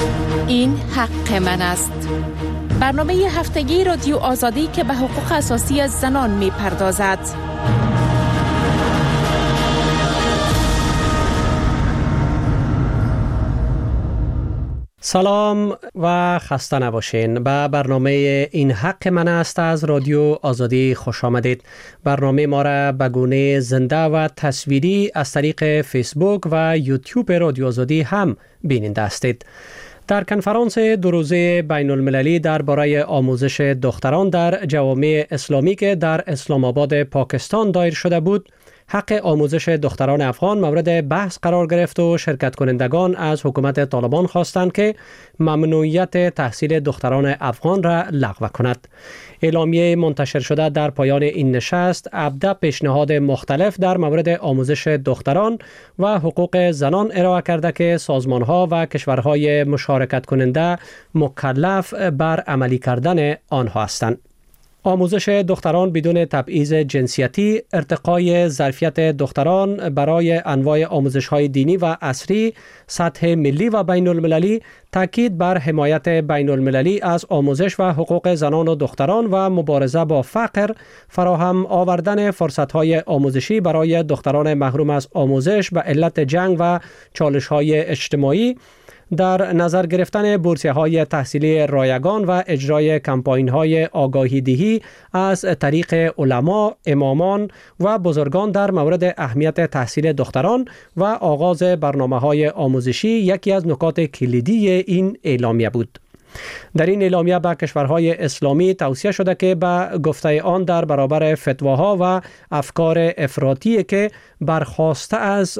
این حق من است. برنامه هفتگی رادیو آزادی که به حقوق اساسی زنان می پردازد. سلام و خسته نباشین. به برنامه این حق من است از رادیو آزادی خوش آمدید. برنامه ما را به گونه زنده و تصویری از طریق فیسبوک و یوتیوب رادیو آزادی هم بیننده هستید. در کنفرانس دو روزه بین المللی درباره آموزش دختران در جوامع اسلامی که در اسلام آباد پاکستان دایر شده بود، حق آموزش دختران افغان مورد بحث قرار گرفت و شرکت کنندگان از حکومت طالبان خواستند که ممنوعیت تحصیل دختران افغان را لغو کند. اعلامیه منتشر شده در پایان این نشست 17 پیشنهاد مختلف در مورد آموزش دختران و حقوق زنان ارائه کرده که سازمان‌ها و کشورهای مشارکت کننده مکلف بر عملی کردن آنها هستند. آموزش دختران بدون تبعیض جنسیتی، ارتقای ظرفیت دختران برای انواع آموزش‌های دینی و عصری، سطح ملی و بین المللی، تاکید بر حمایت بین المللی از آموزش و حقوق زنان و دختران و مبارزه با فقر، فراهم آوردن فرصت‌های آموزشی برای دختران محروم از آموزش به علت جنگ و چالش‌های اجتماعی، در نظر گرفتن بورسیه‌های تحصیلی رایگان و اجرای کمپاین‌های آگاهی دهی از طریق علما، امامان و بزرگان در مورد اهمیت تحصیل دختران و آغاز برنامه‌های آموزشی یکی از نکات کلیدی این اعلامیه بود. در این اعلامیه به کشورهای اسلامی توصیه شده که به گفته آن در برابر فتواها و افکار افراطی که برخواسته از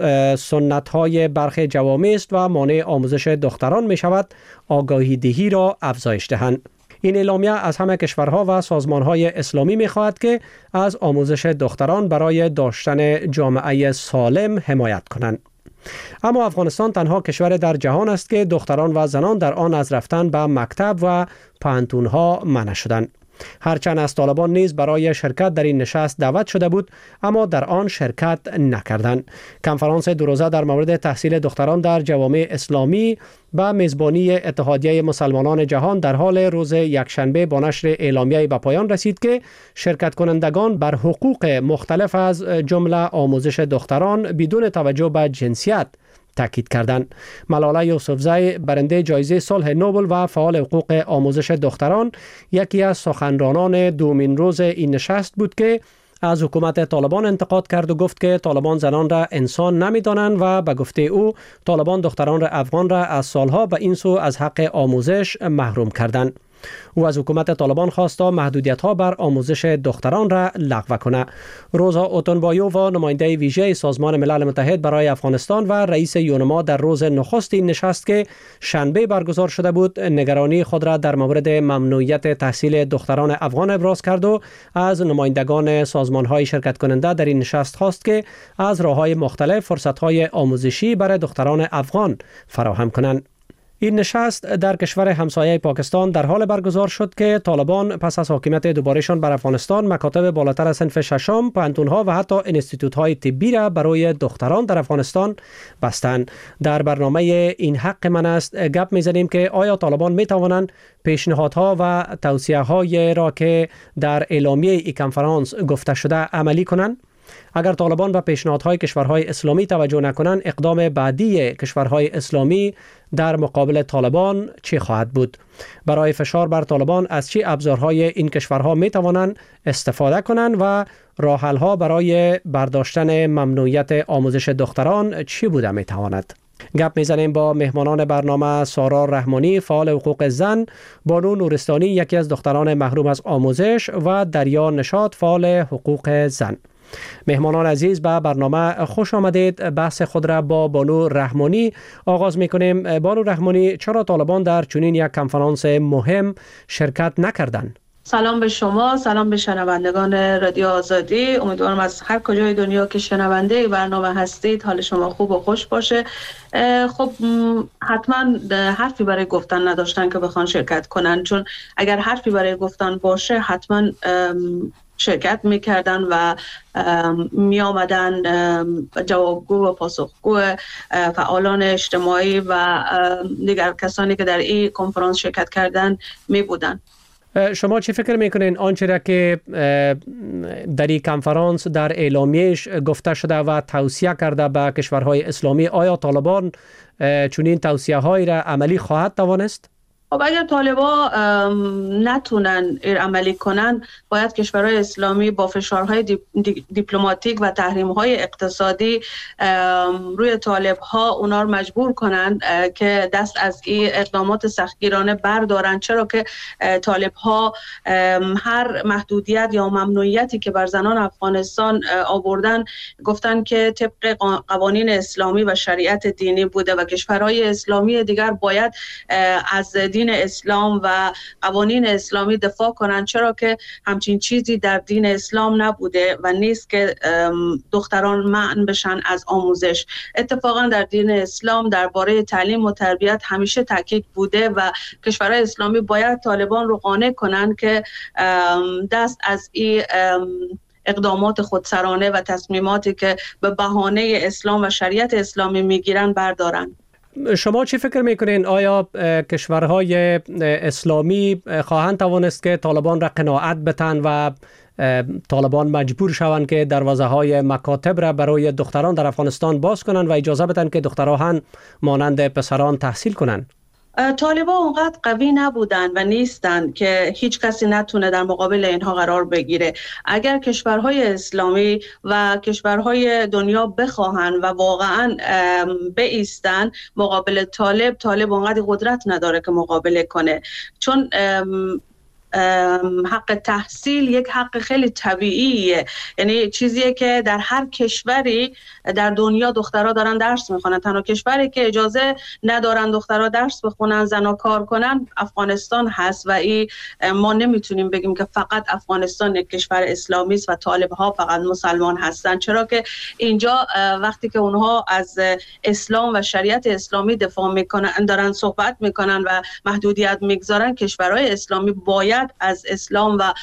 سنت‌های برخی جوامع است و مانع آموزش دختران می شود، آگاهی دهی را افزایش دهند. این اعلامیه از همه کشورها و سازمان‌های اسلامی می‌خواهد که از آموزش دختران برای داشتن جامعه سالم حمایت کنند. اما افغانستان تنها کشور در جهان است که دختران و زنان در آن از رفتن به مکتب و پوهنتون‌ها منع شدند. هرچند از طالبان نیز برای شرکت در این نشست دعوت شده بود، اما در آن شرکت نکردند. کنفرانس دو روزه در مورد تحصیل دختران در جوامع اسلامی به میزبانی اتحادیه مسلمانان جهان در حال روز یکشنبه با نشر اعلامیه به پایان رسید که شرکت کنندگان بر حقوق مختلف از جمله آموزش دختران بدون توجه به جنسیت تاکید کردند. ملاله یوسفزی، برنده جایزه صلح نوبل و فعال حقوق آموزش دختران، یکی از سخنرانان دومین روز این نشست بود که از حکومت طالبان انتقاد کرد و گفت که طالبان زنان را انسان نمی‌دانند و به گفته او طالبان دختران افغان را از سالها به این سو از حق آموزش محروم کردند. او از حکومت طالبان خواست تا محدودیت‌ها بر آموزش دختران را لغو کند. روزا اوتونبایو و نماینده ویژه سازمان ملل متحد برای افغانستان و رئیس یونما در روز نخست این نشست که شنبه برگزار شده بود، نگرانی خود را در مورد ممنوعیت تحصیل دختران افغان ابراز کرد و از نمایندگان سازمان‌های شرکت کننده در این نشست خواست که از راه‌های مختلف فرصت‌های آموزشی برای دختران افغان فراهم کنند. این نشست در کشور همسایه پاکستان در حال برگزار شد که طالبان پس از حاکمیت دوبارهشان بر افغانستان مکاتب بالاتر از صنف ششم، پوهنتون‌ها و حتی انستیتوت‌های طبی را برای دختران در افغانستان بستند. در برنامه این حق من است گپ می‌زنیم که آیا طالبان می‌توانند پیشنهادها و توصیه‌های را که در اعلامیه این کنفرانس گفته شده عملی کنند؟ اگر طالبان به پیشنهادهای کشورهای اسلامی توجه نکنند، اقدام بعدی کشورهای اسلامی در مقابل طالبان چی خواهد بود؟ برای فشار بر طالبان از چه ابزارهای این کشورها می توانند استفاده کنند و راه حل‌ها برای برداشتن ممنوعیت آموزش دختران چی بوده می تواند؟ گپ میزنیم با مهمانان برنامه سارا رحمانی، فعال حقوق زن، بانو نورستانی، یکی از دختران محروم از آموزش، و دریا نشاط، فعال حقوق زن. مهمانان عزیز، به برنامه خوش آمدید. بحث خود را با بانو رحمانی آغاز میکنیم. بانو رحمانی، چرا طالبان در چنین یک کنفرانس مهم شرکت نکردند؟ سلام به شما، سلام به شنوندگان رادیو آزادی. امیدوارم از هر کجای دنیا که شنونده برنامه هستید حال شما خوب و خوش باشه. خب حتما حرفی برای گفتن نداشتن که بخوان شرکت کنن، چون اگر حرفی برای گفتن باشه حتما شرکت میکردن و می آمدن جوابگو و پاسخگو فعالان اجتماعی و دیگر کسانی که در این کنفرانس شرکت کردن می بودن. شما چی فکر میکنین آنچه را که در این کنفرانس در اعلامیه‌اش گفته شده و توصیه کرده به کشورهای اسلامی، آیا طالبان چنین توصیه‌هایی را عملی خواهد توانست؟ خب اگر طالبان نتونن عملی کنن، باید کشورهای اسلامی با فشارهای دیپلماتیک و تحریم‌های اقتصادی روی طالب‌ها اونا رو مجبور کنن که دست از این اقدامات سختگیرانه بردارن، چرا که طالب‌ها هر محدودیت یا ممنوعیتی که بر زنان افغانستان آوردن گفتن که طبق قوانین اسلامی و شریعت دینی بوده و کشورهای اسلامی دیگر باید از دین اسلام و قوانین اسلامی دفاع کنند، چرا که همچین چیزی در دین اسلام نبوده و نیست که دختران منع بشن از آموزش. اتفاقا در دین اسلام درباره تعلیم و تربیت همیشه تاکید بوده و کشورهای اسلامی باید طالبان رو قانع کنند که دست از این اقدامات خودسرانه و تصمیماتی که به بهانه اسلام و شریعت اسلامی میگیرن بردارن. شما چی فکر میکنین؟ آیا کشورهای اسلامی خواهند توانست که طالبان را قناعت بتن و طالبان مجبور شوند که دروازه‌های مکاتب را برای دختران در افغانستان باز کنند و اجازه بدن که دختران مانند پسران تحصیل کنند؟ طالبان اونقدر قوی نبودن و نیستن که هیچ کسی نتونه در مقابل اینها قرار بگیره. اگر کشورهای اسلامی و کشورهای دنیا بخواهن و واقعا بایستن مقابل طالب اونقدر قدرت نداره که مقابله کنه، چون حق تحصیل یک حق خیلی طبیعیه، یعنی چیزیه که در هر کشوری در دنیا دخترها دارن درس میخونن. تنها کشوری که اجازه ندارن دخترها درس بخونن، زنا کار کنن، افغانستان هست و ما نمیتونیم بگیم که فقط افغانستان یک کشور اسلامی است و طالبها فقط مسلمان هستن، چرا که اینجا وقتی که اونها از اسلام و شریعت اسلامی دفاع میکنن، دارن صحبت میکنن و محدودیت میگذارن، کشورهای اسلامی باید از اسلام و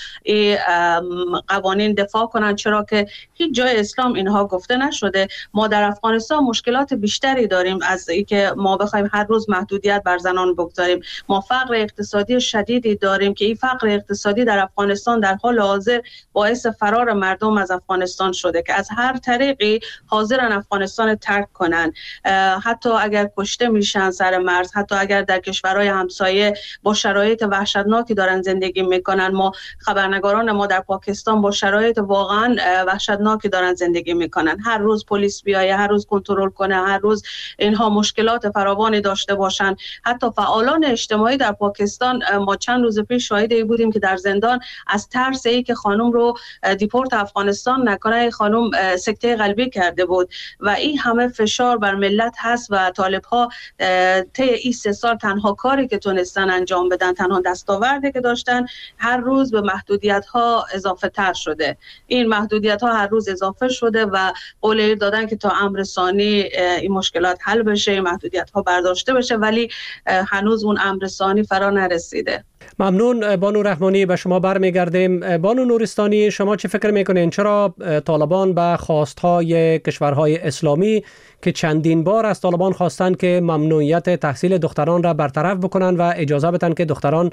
قوانین دفاع کنن، چرا که هیچ جای اسلام اینها گفته نشده. ما در افغانستان مشکلات بیشتری داریم از اینکه ما بخوایم هر روز محدودیت بر زنان بگذاریم. ما فقر اقتصادی شدیدی داریم که این فقر اقتصادی در افغانستان در حال حاضر باعث فرار مردم از افغانستان شده که از هر طریقی حاضرن افغانستان ترک کنن، حتی اگر کشته میشن سر مرز، حتی اگر در کشورهای همسایه با شرایط وحشتناکی دارن زندگی میکنن. ما خبرنگاران ما در پاکستان با شرایط واقعا وحشتناکی دارن زندگی میکنن. هر روز پلیس بیایه، هر روز کنترل کنه، هر روز اینها مشکلات فراوانی داشته باشن. حتی فعالان اجتماعی در پاکستان، ما چند روز پیش شاهد بودیم که در زندان از ترس ای که خانم رو دیپورت افغانستان نکنه، خانم سکته قلبی کرده بود و این همه فشار بر ملت هست و طالب‌ها طی این 3 سال تنها کاری که تونستن انجام بدن، تنها دستاوردی که داشتن، هر روز به محدودیت‌ها اضافه تر شده. این محدودیت‌ها هر روز اضافه شده و قول دادن که تا امر ثانی این مشکلات حل بشه، این محدودیت‌ها برداشته بشه، ولی هنوز اون امر ثانی فرا نرسیده. ممنون بانو رحمانی، به شما برمیگردیم. بانو نورستانی، شما چه فکر میکنین چرا طالبان به خواستهای کشورهای اسلامی که چندین بار از طالبان خواستند که ممنوعیت تحصیل دختران را برطرف بکنن و اجازه بدن که دختران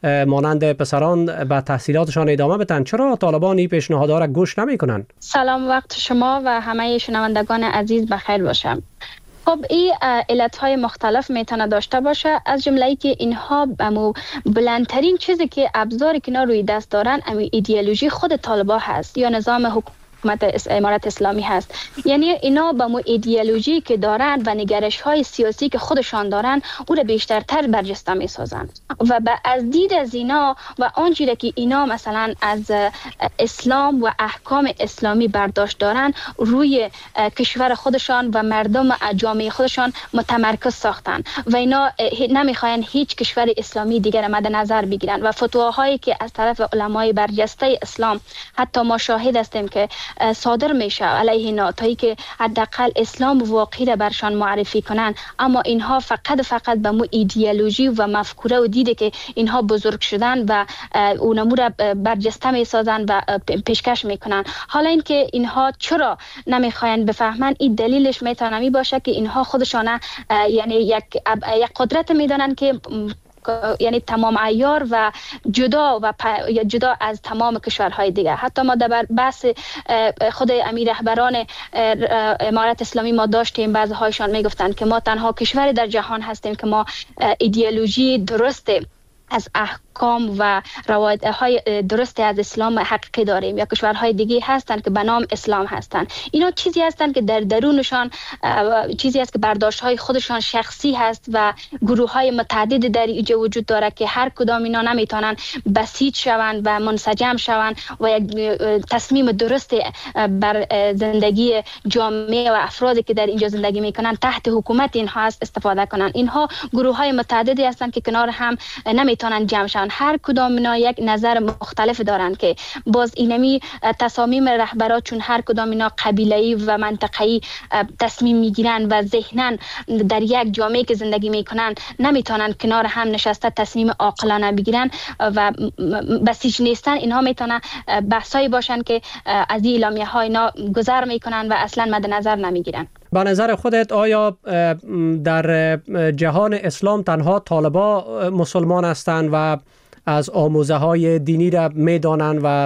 مانند پسران به تحصیلاتشان ادامه بدن، چرا طالبان این پیشنهادها را گوش نمیکنن؟ سلام وقت شما و همه شنوندگان عزیز بخیر باشم. خب این علتهای مختلف میتونه داشته باشه، از جمله ای که اینها بلندترین چیزی که ابزاری که اینا روی دست دارن ایدئولوژی خود طالبان هست یا نظام حکومت امارت اسلامی هست. یعنی اینا با مو ایدئولوژی که دارن و نگرش های سیاسی که خودشان دارن او را بیشترتر برجسته می سازن و از دید از اینا و آنچه که اینا مثلا از اسلام و احکام اسلامی برداشت دارن روی کشور خودشان و مردم جامعه خودشان متمرکز ساختن و اینا نمیخواین هیچ کشور اسلامی دیگر مد نظر بگیرن و فتواهایی که از طرف علمای برجسته اسلام، حتی ما شاهد هستیم که صادر میشه علیه اینا تا اینکه حداقل اسلام واقعی را برشان معرفی کنن، اما اینها فقط به مو ایدئولوژی و مفکوره و دیده که اینها بزرگ شدن و اونمو را برجسته میسازن و پیشکش میکنن. حالا اینکه اینها چرا نمیخواین بفهمن، این دلیلش میتونه می باشه که اینها خودشان یعنی یک قدرت میدانن که یعنی تمام عیار و جدا از تمام کشورهای دیگه. حتی ما در بحث خود امیر رهبران امارت اسلامی ما داشتیم، بعضی هایشان میگفتند که ما تنها کشور در جهان هستیم که ما ایدئولوژی درسته از احکام و روایت‌های درست از اسلام حقیقی داریم، یا کشورهای دیگه هستند که به نام اسلام هستند. اینا چیزی هستند که در درونشان چیزی است که برداشت‌های خودشان شخصی هست و گروه‌های متعدد در اینجا وجود داره که هر کدام اینا نمیتونن بسیج شوند و منسجم شوند و یک تصمیم درست بر زندگی جامعه و افرادی که در اینجا زندگی میکنن تحت حکومت اینها است استفاده کنند. اینها گروه‌های متعددی هستند که کنار هم نمیتونن جمع شوند. هر کدام اینا یک نظر مختلف دارن که باز اینمی تصامیم رهبران چون هر کدام اینا قبیله‌ای و منطقه‌ای تصمیم میگیرن و ذهناً در یک جامعه که زندگی میکنن نمیتونن کنار هم نشسته تصمیم عاقلانه بگیرن و بسیج نیستن. اینها میتونن بحثایی باشن که از این اعلامیه‌ها اینا گذر میکنن و اصلا مد نظر نمیگیرن. به نظر خودت آیا در جهان اسلام تنها طالبان مسلمان هستند و از آموزه های دینی را میدانند و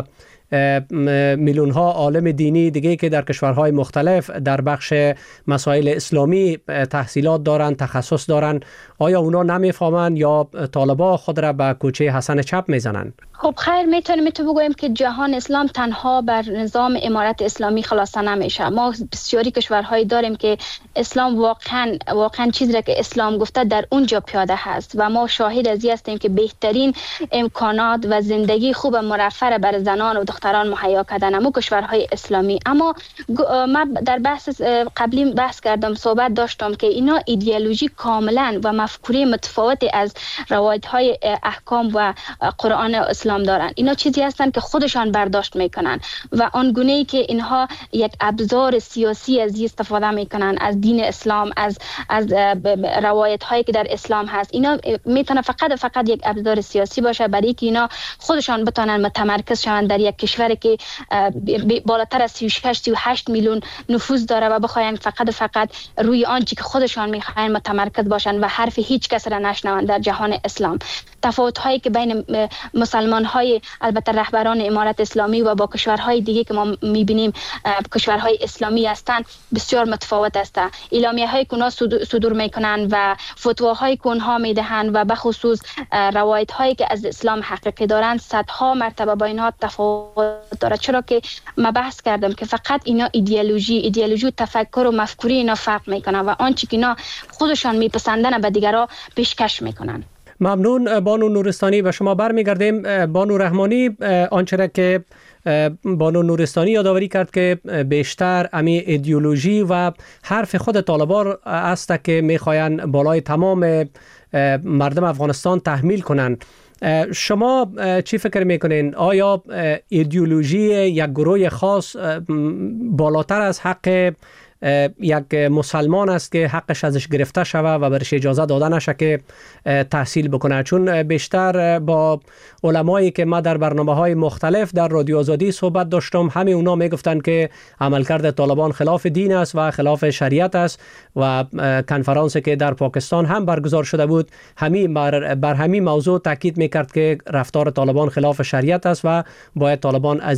میلیون ها عالم دینی دیگه که در کشورهای مختلف در بخش مسائل اسلامی تحصیلات دارند، تخصص دارند، آیا اونا نمیفهمند یا طالبان خود را به کوچه حسن چپ میزنند؟ خب خیر، میتونیم بگوییم که جهان اسلام تنها بر نظام امارت اسلامی خلاصه نمیشه. ما بسیاری کشورهایی داریم که اسلام واقعا چیزی را که اسلام گفته در اونجا پیاده هست و ما شاهد از این هستیم که بهترین امکانات و زندگی خوب مرفه بر زنان و دختران مهیا کردن همون کشورهای اسلامی. اما من در بحث قبلی بحث کردم، صحبت داشتم که اینا ایدئولوژی کاملا و مفکوره متفاوتی از روایت‌های احکام و قرآن اسلام دارن. اینا چیزی هستن که خودشان برداشت میکنن و آنگونه‌ای که اینها یک ابزار سیاسی از استفاده میکنن از دین اسلام، از روایت‌هایی که در اسلام هست، اینا میتونه فقط یک ابزار سیاسی باشه برای که اینا خودشان بتونن متمرکز شوند در یک کشوری که بالاتر از 36-38 میلیون نفوذ داره و بخواین فقط روی آنچه که خودشان میخواین متمرکز باشن و حرف هیچ کس را نشنوند در جهان اسلام. تفاوت‌هایی که بین مسلمان‌های البته رهبران امارت اسلامی و با کشورهای دیگه که ما می‌بینیم کشورهای اسلامی هستند بسیار متفاوت است. اعلامیه‌هایی که اونها صدور می‌کنند و فتواهایی که اونها می‌دهند و به خصوص روایت‌هایی که از اسلام حقیقی دارند صدها مرتبه با اینها تفاوت داره، چرا که ما بحث کردم که فقط اینا ایدئولوژی تفکر و مفکوره اینا فرق می‌کنه و آنچه که اینا خودشان می‌پسندن به دیگران پیشکش می‌کنن. ممنون بانو نورستانی. و شما برمیگردیم بانو رحمانی. آنچه که بانو نورستانی یادآوری کرد که بیشتر امی ایدئولوژی و حرف خود طالبان است که میخواین بالای تمام مردم افغانستان تحمیل کنن. شما چی فکر میکنین؟ آیا ایدئولوژی یک گروه خاص بالاتر از حق یک مسلمان است که حقش ازش گرفته شود و برش اجازه داده نشه که تحصیل بکنه؟ چون بیشتر با علمایی که ما در برنامه‌های مختلف در رادیو آزادی صحبت داشتم، همه اونا میگفتن که عملکرد طالبان خلاف دین است و خلاف شریعت است و کنفرانسی که در پاکستان هم برگزار شده بود بر همین موضوع تاکید میکرد که رفتار طالبان خلاف شریعت است و باید طالبان از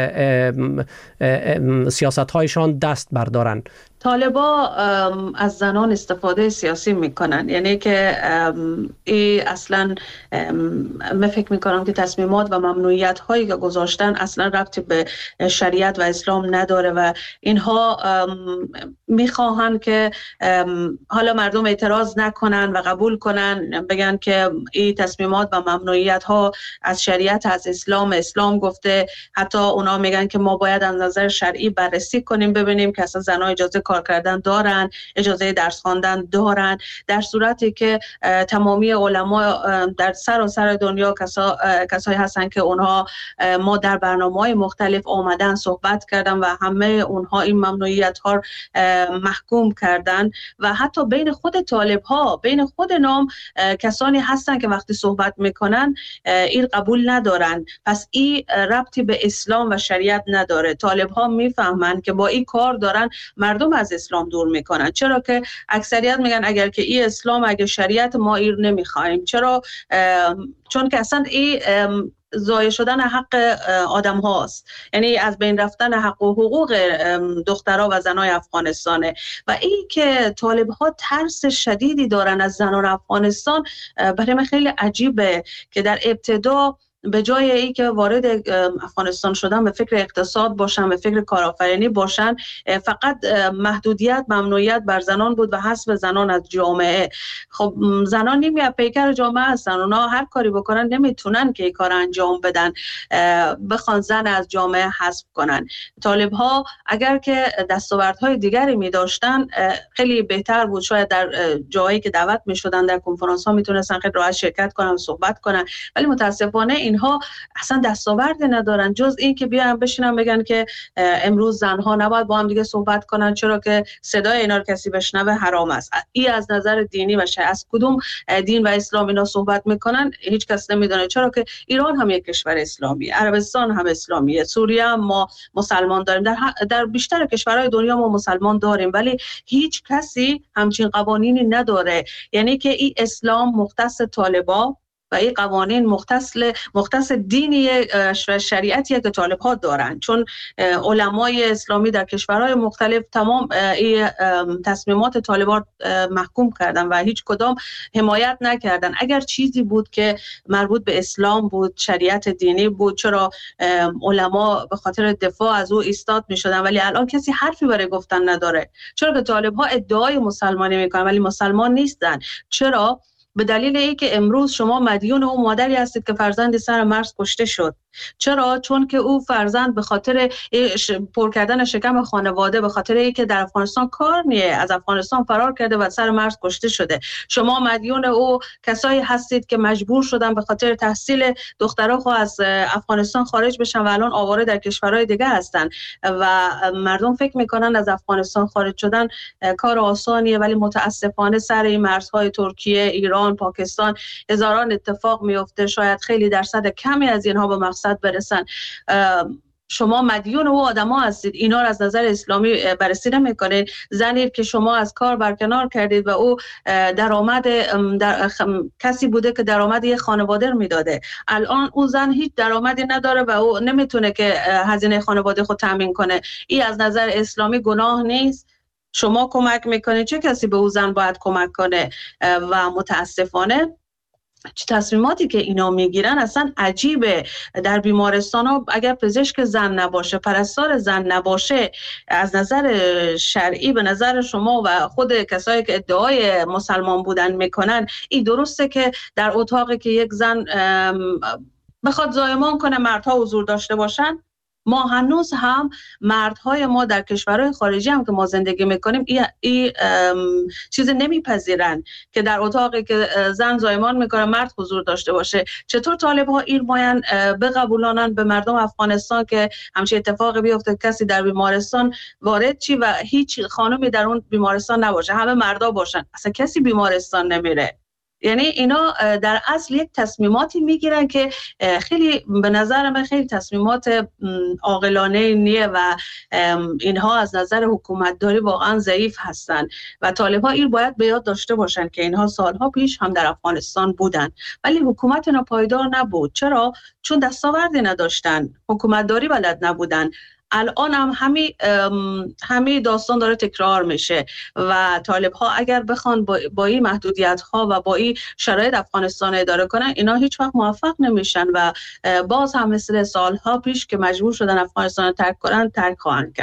سیاست‌هایشان دست بردارند. طالبا از زنان استفاده سیاسی میکنن، یعنی که اصلا من فکر میکنم که تصمیمات و ممنوعیت هایی که گذاشتن اصلا ربطی به شریعت و اسلام نداره و اینها میخواهن که حالا مردم اعتراض نکنن و قبول کنن، بگن که این تصمیمات و ممنوعیت ها از شریعت، از اسلام گفته. حتی اونا میگن که ما باید از نظر شرعی بررسی کنیم ببینیم که اصلا زنها اجازه کار کار کردن دارن، اجازه درس خواندن دارن، در صورتی که تمامی علما در سراسر دنیا کسایی هستن که اونها ما در برنامه‌های مختلف آمدن صحبت کردن و همه اونها این ممنوعیت ها محکوم کردن و حتی بین خود طالب ها، بین خود نام کسانی هستن که وقتی صحبت میکنن این قبول ندارن. پس این ربطی به اسلام و شریعت نداره. طالب ها میفهمن که با این کار دارن مردم از اسلام دور میکنن، چرا که اکثریت میگن اگر که این اسلام، اگر شریعت، ما این نمیخوایم. چرا؟ چون که اصلا این ضایع شدن حق آدم هاست، یعنی از بین رفتن حق و حقوق دخترها و زنای افغانستانه. و این که طالب ها ترس شدیدی دارن از زنان افغانستان برای من خیلی عجیبه که در ابتدا به جای ای که وارد افغانستان شدن به فکر اقتصاد باشن، به فکر کارآفرینی باشن، فقط محدودیت، ممنوعیت بر زنان بود و حذف زنان از جامعه. خب زنان نیمی پیکر جامعه هستن، اونا هر کاری بکنن نمیتونن که این کار انجام بدن، بخوان زن از جامعه حذف کنن. طالب ها اگر که دستاوردهای دیگری می داشتن خیلی بهتر بود، شاید در جایی که دعوت می شدن در کنفرانس ها میتونستن خیلی راحت شرکت کنن، صحبت کنن، ولی متاسفانه اینها اصلا دستاوردی ندارن جز این که بیان بشینن بگن که امروز زنها نباید با هم دیگه صحبت کنن چرا که صدای اینا رو کسی بشنوه حرام است. این از نظر دینی و شرعی از کدوم دین و اسلام اینا صحبت میکنن هیچ کس نمیدونه، چرا که ایران هم یک کشور اسلامی، عربستان هم اسلامیه، سوریه هم ما مسلمان داریم، در بیشتر کشورهای دنیا ما مسلمان داریم، ولی هیچ کسی همچین قوانینی نداره. یعنی که این اسلام مختص طالبا و این قوانین مختص دینی شریعتیه که طالب ها دارن، چون علمای اسلامی در کشورهای مختلف تمام این تصمیمات طالب ها محکوم کردن و هیچ کدام حمایت نکردن. اگر چیزی بود که مربوط به اسلام بود، شریعت دینی بود، چرا علما به خاطر دفاع از او ایستاد می شدن، ولی الان کسی حرفی برای گفتن نداره. چرا که طالب ها ادعای مسلمانی میکنن ولی مسلمان نیستن. چرا؟ به دلیل اینکه امروز شما مدیون او مادری هستید که فرزند سر مرز کشته شد. چرا؟ چون که او فرزند به خاطر پر کردن شکم خانواده، به خاطر اینکه در افغانستان کار نیه، از افغانستان فرار کرده و سر مرز کشته شده. شما مدیون او کسایی هستید که مجبور شدن به خاطر تحصیل دخترها از افغانستان خارج بشن و الان آواره در کشورهای دیگه هستن و مردم فکر میکنن از افغانستان خارج شدن کار آسانیه، ولی متاسفانه سر این مرزهای ترکیه، ایران، پاکستان هزاران اتفاق میفته. شاید خیلی درصد کمی از اینها به مقصد برسن. شما مدیون او آدما هستید، اینا رو از نظر اسلامی بررسی نمی‌کنید. زنی که شما از کار برکنار کردید و او درآمد کسی بوده که درآمد یک خانواده رو میداده، الان اون زن هیچ درآمدی نداره و او نمیتونه که هزینه خانواده خود تامین کنه. این از نظر اسلامی گناه نیست؟ شما کمک میکنید، چه کسی به او زن باید کمک کنه؟ و متاسفانه تصمیماتی که اینا میگیرن اصلا عجیبه. در بیمارستان ها اگر پزشک زن نباشه، پرستار زن نباشه، از نظر شرعی به نظر شما و خود کسایی که ادعای مسلمان بودن میکنن این درسته که در اتاقی که یک زن بخواد زایمان کنه مردها حضور داشته باشن؟ ما هنوز هم مردهای ما در کشورهای خارجی هم که ما زندگی میکنیم این چیز نمیپذیرن که در اتاقی که زن زایمان میکنه مرد حضور داشته باشه. چطور طالب ها این ماین بقبولانن به مردم افغانستان که همچین اتفاقی بیفته، کسی در بیمارستان وارد چی و هیچ خانمی در اون بیمارستان نباشه، همه مردا باشن، اصلا کسی بیمارستان نمیره. یعنی اینا در اصل یک تصمیماتی میگیرن که خیلی به نظر من خیلی تصمیمات عاقلانه نیه و اینها از نظر حکومتداری واقعا ضعیف هستن و طالب‌ها این باید به یاد داشته باشن که اینها سالها پیش هم در افغانستان بودن ولی حکومت اینا پایدار نبود. چرا؟ چون دستاوردی نداشتن، حکومتداری بلد نبودن. الان هم همین داستان داره تکرار میشه و طالب ها اگر بخوان با این محدودیت ها و با این شرایط افغانستان اداره کنن اینا هیچ وقت موفق نمیشن و باز هم مثل سالها پیش که مجبور شدن افغانستان ترک کنن ترک خواهند کرد.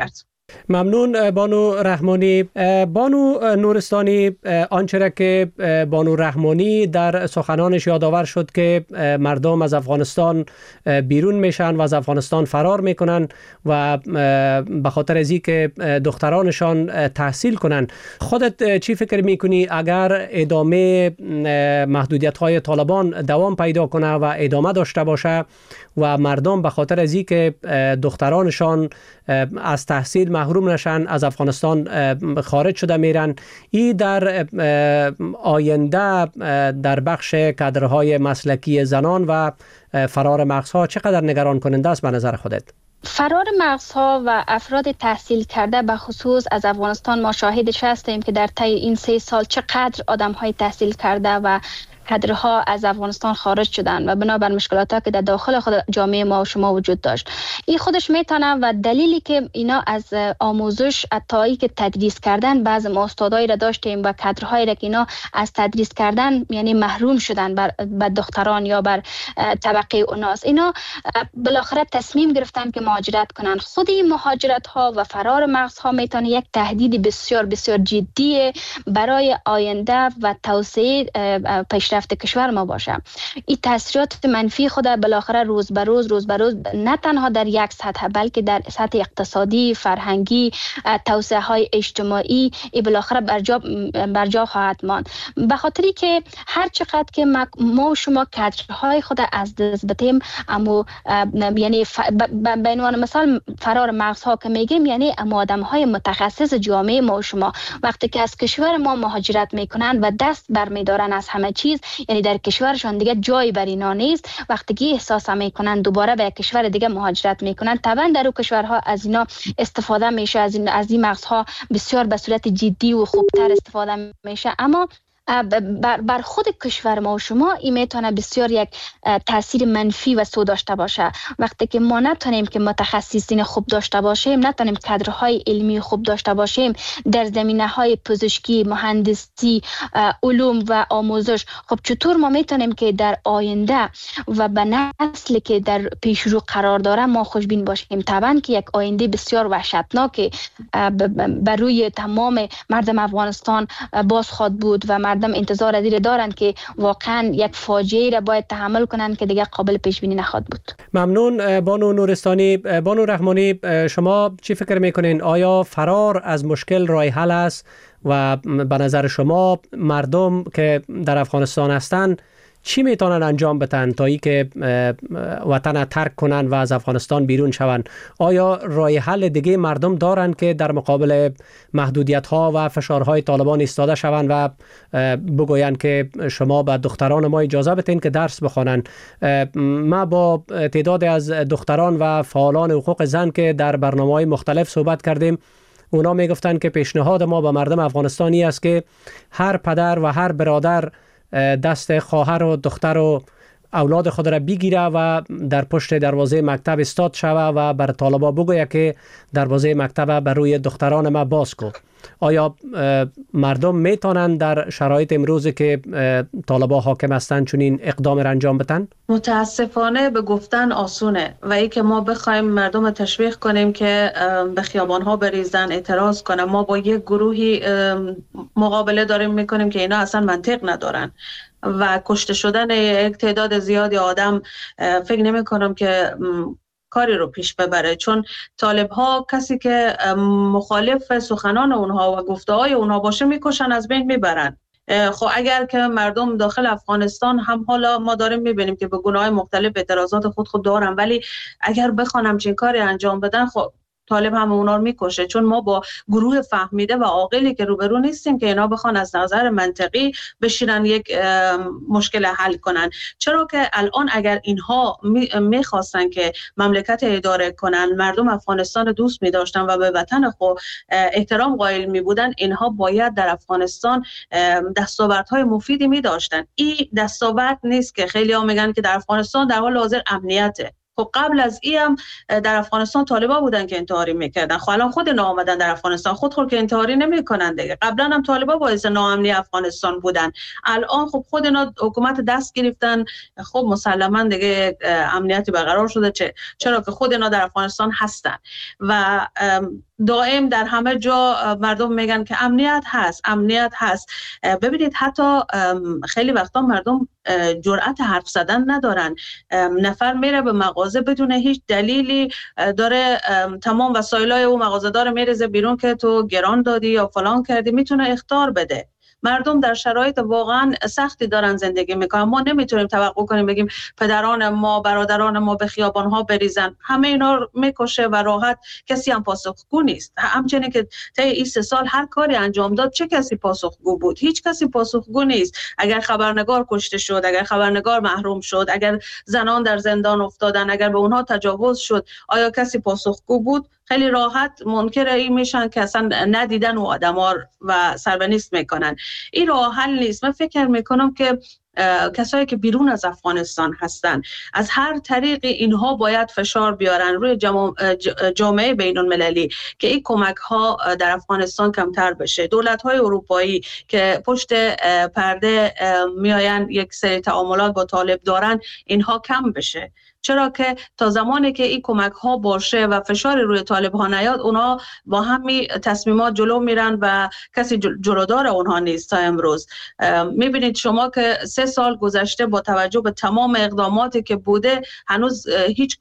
ممنون بانو رحمانی. بانو نورستانی، آنچه را که بانو رحمانی در سخنانش یادآور شد که مردم از افغانستان بیرون میشن و از افغانستان فرار میکنن و به خاطر از اینکه دخترانشان تحصیل کنن، خودت چی فکر میکنی اگر ادامه محدودیت های طالبان دوام پیدا کنه و ادامه داشته باشه و مردم به خاطر از اینکه دخترانشان از تحصیل محروم نشن از افغانستان خارج شده میرن، این در آینده در بخش کادرهای مسلکی زنان و فرار مغزها چقدر نگران کننده است به نظر خودت؟ فرار مغزها و افراد تحصیل کرده به خصوص از افغانستان ما شاهدش هستیم که در طی این 3 سال چقدر آدم‌های تحصیل کرده و کادرها از افغانستان خارج شدن و بنابر مشکلاتی که در داخل خود جامعه ما و شما وجود داشت. این خودش میتونه و دلیلی که اینا از آموزش اتایی که تدریس کردن، بعض ما استادایی را داشتیم و کادرهایی را که اینا از تدریس کردن یعنی محروم شدن بر دختران یا بر طبقه اوناس، اینا بالاخره تصمیم گرفتن که مهاجرت کنن. خود این مهاجرت ها و فرار مغزها میتونه یک تهدید بسیار بسیار جدی برای آینده و توسعه پیشرفت کشور ما باشه. این تاثیرات منفی خود بالاخره روز به روز نه تنها در یک سطح بلکه در سطح اقتصادی، فرهنگی، توسعه های اجتماعی ای بالاخره برجا خواهد ماند. به خاطری که هر چقدر که ما و شما کادرهای خود از دست بدیم، اما یعنی به عنوان مثال فرار مغزها که میگیم یعنی آدم‌های متخصص جامعه ما و شما وقتی که از کشور ما مهاجرت میکنن و دست برمیدارن از همه چیز، یعنی در کشورشان دیگه جایی بر اینا نیست، وقتی که احساس میکنن دوباره به کشور دیگه مهاجرت میکنن، طبعا در اون کشورها از اینا استفاده میشه، از این مغزها بسیار به صورت جدی و خوبتر استفاده میشه. اما بر خود کشور ما و شما این میتونه بسیار یک تاثیر منفی و سو داشته باشه. وقتی که ما نتونیم که متخصصین خوب داشته باشیم، نتونیم کادرهای علمی خوب داشته باشیم در زمینه‌های پزشکی، مهندسی، علوم و آموزش، خب چطور ما میتونیم که در آینده و به نسلی که در پیشرو قرار داره ما خوشبین باشیم؟ طبعا که یک آینده بسیار وحشتناک بر روی تمام مردم افغانستان باز خواهد بود و مردم انتظار از این دارن که واقعا یک فاجعه را باید تحمل کنن که دیگه قابل پیش بینی نخواهد بود. ممنون بانو نورستانی. بانو رحمانی، شما چی فکر میکنین؟ آیا فرار از مشکل راه حل است و به نظر شما مردم که در افغانستان هستند چی میتونن انجام بدن تا ای که وطن ترک کنن و از افغانستان بیرون شون؟ آیا راه حل دیگه مردم دارن که در مقابل محدودیت ها و فشارهای طالبان ایستاده شون و بگوین که شما به دختران ما اجازه بدین که درس بخوانن؟ ما با تعداد از دختران و فعالان حقوق زن که در برنامه‌های مختلف صحبت کردیم، اونا میگفتن که پیشنهاد ما به مردم افغانستانی است که هر پدر و هر برادر دست خواهر و دختر و اولاد خود را بگیره و در پشت دروازه مکتب استاد شوه و بر طالبا بگویه که دروازه مکتب بر روی دختران ما باز کو. آیا مردم میتونن در شرایط امروزی که طالبا حاکم هستند چنین اقدام را انجام بدن؟ متاسفانه به گفتن آسونه و ای که ما بخوایم مردم رو تشویق کنیم که به خیابان‌ها بریزن، اعتراض کنن، ما با یک گروهی مقابله داریم میکنیم که اینا اصلا منطق ندارن و کشته شدن یک تعداد زیادی آدم فکر نمی کنم که کاری رو پیش ببره، چون طالب ها کسی که مخالف سخنان اونها و گفته های اونها باشه میکشن، از بین میبرن. خب اگر که مردم داخل افغانستان هم حالا ما داریم میبینیم که به گناه مختلف اعتراضات خود دارن، ولی اگر بخوان همچین کاری انجام بدن خب طالب هم اونا رو میکشه، چون ما با گروه فهمیده و عاقلی که روبرو نیستیم که اینا بخوان از نظر منطقی بشینن یک مشکل حل کنن. چرا که الان اگر اینها میخواستن که مملکت اداره کنن، مردم افغانستان دوست میداشتن و به وطن خود احترام قائل میبودن، اینها باید در افغانستان دستاوردهای مفیدی میداشتن. این دستاورد نیست که خیلی ها میگن که در افغانستان در حال حاضر امنیته. خب قبل از این هم در افغانستان طالبا بودن که انتحاری میکردن. خب الان خود اینا آمدن در افغانستان خود که انتحاری نمیکنن دیگه. قبلا هم طالبا باعث ناامنی افغانستان بودن. الان خب خود اینا حکومت دست گرفتن، خب مسلما دیگه امنیتی برقرار شده. چرا که خود اینا در افغانستان هستن و دائم در همه جا مردم میگن که امنیت هست. ببینید حتی خیلی وقتا مردم جرأت حرف زدن ندارن. نفر میره به مغازه بدون هیچ دلیلی داره تمام وسایلای اون مغازه دار میریزه بیرون که تو گران دادی یا فلان کردی، میتونه اخطار بده. مردم در شرایط واقعا سختی دارن زندگی میکنن. ما نمیتونیم توقع کنیم بگیم پدران ما برادران ما به خیابانها بریزن، همه اینا میکشه و راحت کسی هم پاسخگو نیست. همچنین که طی این 3 سال هر کاری انجام داد چه کسی پاسخگو بود؟ هیچ کسی پاسخگو نیست. اگر خبرنگار کشته شد، اگر خبرنگار محروم شد، اگر زنان در زندان افتادن، اگر به اونها تجاوز شد، آیا کسی پاسخگو بود؟ خیلی راحت منکر این میشن که اصلا ندیدن و آدما و سربنیست میکنن. این راه حل نیست. من فکر میکنم که کسایی که بیرون از افغانستان هستن از هر طریقی اینها باید فشار بیارن روی جامعه بین المللی که این کمک ها در افغانستان کمتر بشه. دولت های اروپایی که پشت پرده میاین یک سری تعاملات با طالب دارن، اینها کم بشه. چرا که تا زمانی که این کمک ها باشه و فشار روی طالب ها نیاد، اونا با همین تصمیمات جلو میرن و کسی جلودار اونها نیست. تا امروز میبینید شما که 3 سال گذشته با توجه به تمام اقداماتی که بوده، هنوز هیچ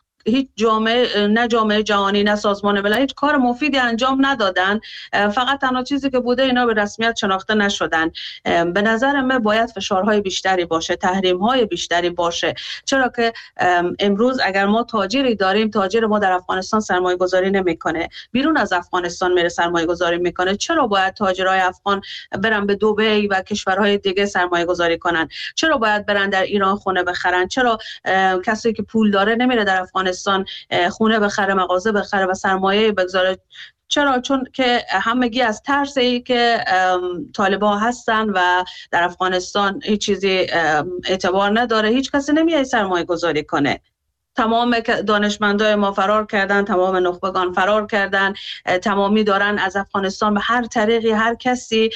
جامعه، نه جامعه جهانی نه سازمان ملل، هیچ کار مفیدی انجام ندادن. فقط تنها چیزی که بوده اینا به رسمیت شناخته نشدن. به نظر من باید فشارهای بیشتری باشه، تحریم‌های بیشتری باشه. چرا که امروز اگر ما تاجری داریم، تاجر ما در افغانستان سرمایه گذاری نمیکنه، بیرون از افغانستان میره سرمایه گذاری میکنه. چرا باید تاجرای افغان برن به دبی و کشورهای دیگه سرمایه گذاری کنن؟ چرا باید برن در ایران خونه بخرن؟ چرا کسی که پول داره نمیره در افغانستان خونه بخره، مغازه بخره و سرمایه بگذاره؟ چرا؟ چون که همگی از ترس ای که طالبان هستن و در افغانستان هیچ چیزی اعتبار نداره، هیچ کسی نمیاد سرمایه گذاری کنه. تمام دانشمندای ما فرار کردن، تمام نخبگان فرار کردن، تمامی دارن از افغانستان به هر طریقی، هر کسی.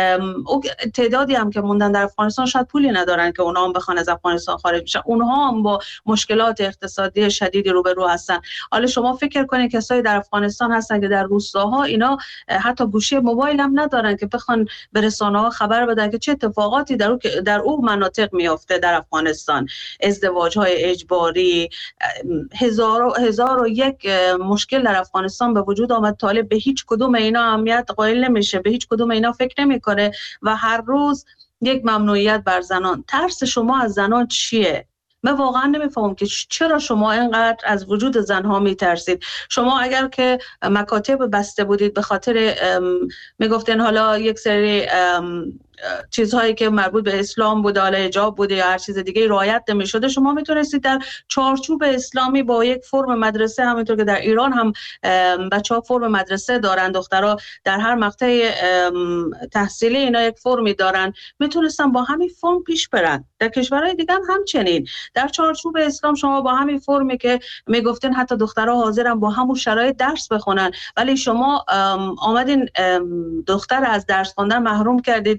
تعدادی هم که موندن در افغانستان شاید پولی ندارن که اونا هم بخوان از افغانستان خارج بشن، اونها هم با مشکلات اقتصادی شدیدی روبرو هستن. حالا شما فکر کنید کسایی در افغانستان هستن که در روستاها اینا حتی گوشی موبایل هم ندارن که بخوان به رسانه‌ها خبر بدن که چه اتفاقاتی در اون مناطق میافته در افغانستان. ازدواج‌های اجباری، هزار و یک مشکل در افغانستان به وجود آمد. طالب به هیچ کدوم اینا اهمیت قائل نمیشه، به هیچ کدوم اینا فکر نمیکنه و هر روز یک ممنوعیت بر زنان. ترس شما از زنان چیه؟ من واقعا نمیفهمم که چرا شما اینقدر از وجود زنها میترسید. شما اگر که مکاتب بسته بودید به خاطر میگفتن حالا یک سری چیزهایی که مربوط به اسلام بوده، حالا حجاب بوده یا هر چیز دیگه رعایت نمی‌شده، شما میتونستید در چارچوب اسلامی با یک فرم مدرسه، همونطور که در ایران هم بچه‌ها فرم مدرسه دارن، دخترها در هر مقطع تحصیلی اینا یک فرمی دارن، میتونستن با همین فرم پیش برن. در کشورهای دیگه هم همچنین در چارچوب اسلام شما با همین فرمی که میگفتن حتی دخترها حاضرن با همون شرایط درس بخونن، ولی شما آمدین دختر از درس خوندن محروم کردید.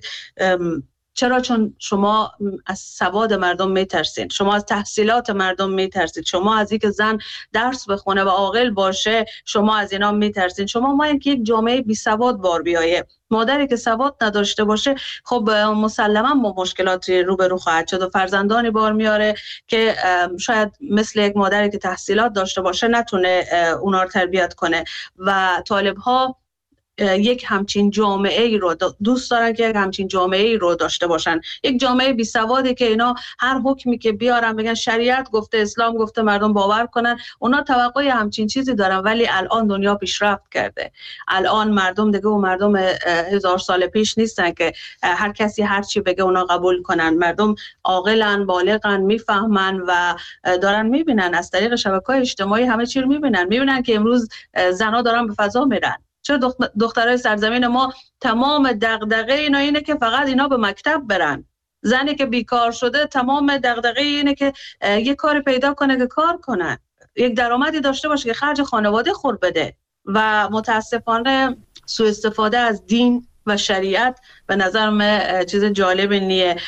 چرا؟ چون شما از سواد مردم میترسید، شما از تحصیلات مردم میترسید، شما از اینکه زن درس بخونه و عاقل باشه شما از اینا میترسید. شما ما اینکه یک جامعه بی سواد بار بیایه، مادری که سواد نداشته باشه خب مسلما با مشکلاتی روبرو خواهد شد و فرزندانی بار میاره که شاید مثل یک مادری که تحصیلات داشته باشه نتونه اونا رو تربیت کنه. و طالب ها یک همچین جامعه ای رو دوست دارن که یک همچین جامعه ای رو داشته باشن، یک جامعه بی سواده که اینا هر حکمی که بیارن بگن شریعت گفته، اسلام گفته، مردم باور کنن. اونا توقع همچین چیزی دارن، ولی الان دنیا پیشرفت کرده. الان مردم دیگه و مردم 1000 سال پیش نیستن که هر کسی هر چی بگه اونا قبول کنن. مردم عاقلن، بالغن، میفهمن و دارن میبینن از طریق شبکه‌های اجتماعی همه چی رو میبینن که امروز زنا دارن به فضا میرن. چرا دخترای سرزمین ما تمام دغدغه اینا اینه که فقط اینا به مکتب برن؟ زنی که بیکار شده تمام دغدغه اینه که یه کار پیدا کنه که کار کنه. یک درآمدی داشته باشه که خرج خانواده خود بده و متاسفانه سوء استفاده از دین و شریعت به نظر من چیز جالب نیه.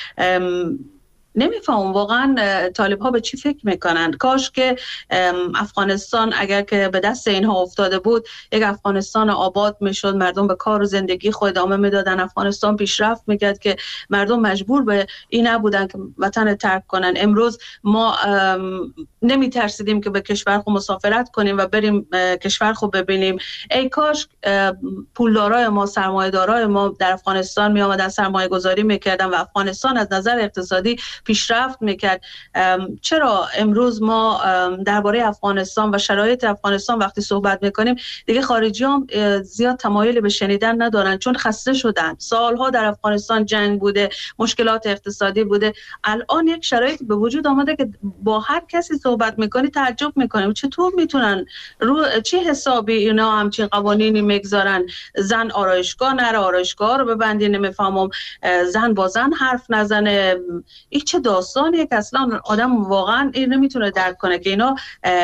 نمیفهم واقعا طالب ها به چی فکر میکنند. کاش که افغانستان اگر که به دست اینها افتاده بود یک افغانستان آباد میشد، مردم به کار و زندگی خود ادامه میدادن، افغانستان پیشرفت میکرد که مردم مجبور به این نبودن که وطن ترک کنن. امروز ما نمیترسیدیم که به کشور خود مسافرت کنیم و بریم کشور خود ببینیم. ای کاش پولدارای ما، سرمایه‌دارای ما در افغانستان می آمدن سرمایه گذاری میکردن و افغانستان از نظر اقتصادی پیشرفت میکرد. چرا امروز ما درباره افغانستان و شرایط افغانستان وقتی صحبت میکنیم دیگه خارجی هم زیاد تمایل به شنیدن ندارن، چون خسته شدن. سالها در افغانستان جنگ بوده، مشکلات اقتصادی بوده. الان یک شرایط به وجود آمده که با هر کسی صحبت میکنی تعجب میکنیم چطور میتونن رو چه حسابی اینا همچین قوانینی میگذارن. زن آرایشگاه نره، آرایشگاه رو ببندی، نمیفهمم زن با زن حرف نزنه. این چه داستانیه که اصلا آدم واقعا این نمیتونه درک کنه که اینا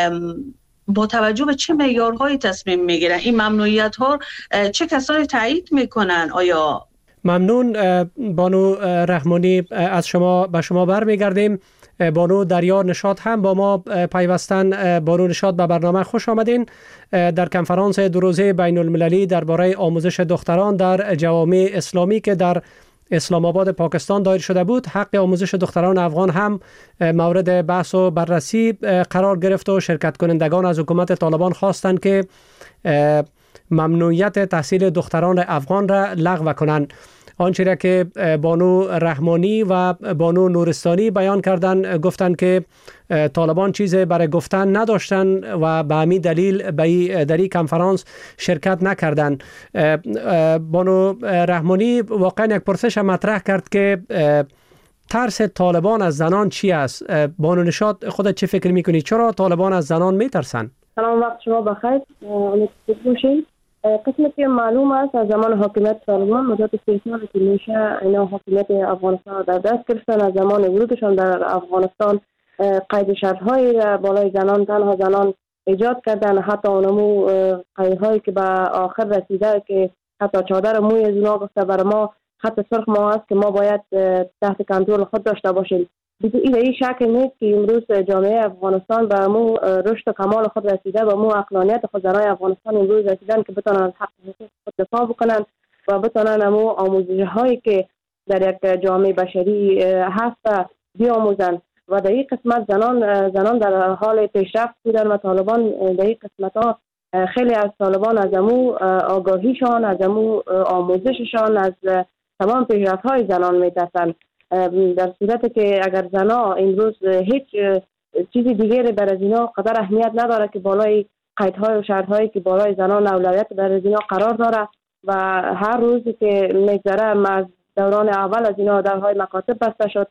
با توجه به چه معیارهایی تصمیم میگیرن. این ممنوعیت ها چه کسانی تایید میکنن؟ آیا ممنون بانو رحمانی. از شما به شما برمیگردیم. بانو دریا نشاط هم با ما پیوستن. بانو نشاط به برنامه خوش آمدین. در کنفرانس دو روزه بین المللی درباره آموزش دختران در جوامع اسلامی که در اسلام آباد پاکستان دایر شده بود، حق آموزش دختران افغان هم مورد بحث و بررسی قرار گرفت و شرکت کنندگان از حکومت طالبان خواستند که ممنوعیت تحصیل دختران افغان را لغو کنند. آنچه را که بانو رحمانی و بانو نورستانی بیان کردند، گفتند که طالبان چیز برای گفتن نداشتند و به همین دلیل در این کنفرانس شرکت نکردند. بانو رحمانی واقعا یک پرسش مطرح کرد که ترس طالبان از زنان چی است؟ بانو نشاط خودت چه فکر میکنی؟ چرا طالبان از زنان میترسند؟ سلام، وقت شما بخیر. امیدوارم باشین. قسمی که معلوم است از زمان حاکمیت طالبان مدت 3 سال که میشه اینا حاکمیت افغانستان در دست گرفتن. از زمان ورودشان در افغانستان قید شرط‌های بالای زنان، تنها زنان ایجاد کردن. حتی اونمو قیدهایی که به آخر رسیده که حتی چادر موی از اونا گفته برای ما خط سرخ ما است که ما باید تحت کنترل خود داشته باشیم. این شک نیست که امروز جامعه افغانستان به مو رشد و کمال خود رسیده، به مو عقلانیت خود زنای افغانستان امروز رسیدن که بتونن از حق خود دفاع بکنن و بتونن امو آموزش هایی که در یک جامعه بشری هست بیاموزن. و در این قسمت زنان در حال پیشرفت بودن و طالبان در این قسمت ها خیلی از طالبان از امو آگاهیشان، از امو آموزششان، از تمام پیشرفت های زنان میترسن. در صورتی که اگر زنا امروز هیچ چیزی دیگری برای زنا قدر اهمیت نداره که بالای قیدهای و شرطهایی که بالای زنان اولویت برای زنا قرار داره و هر روزی که میگذره از دوران اول از اینا درهای مکاتب بسته شد،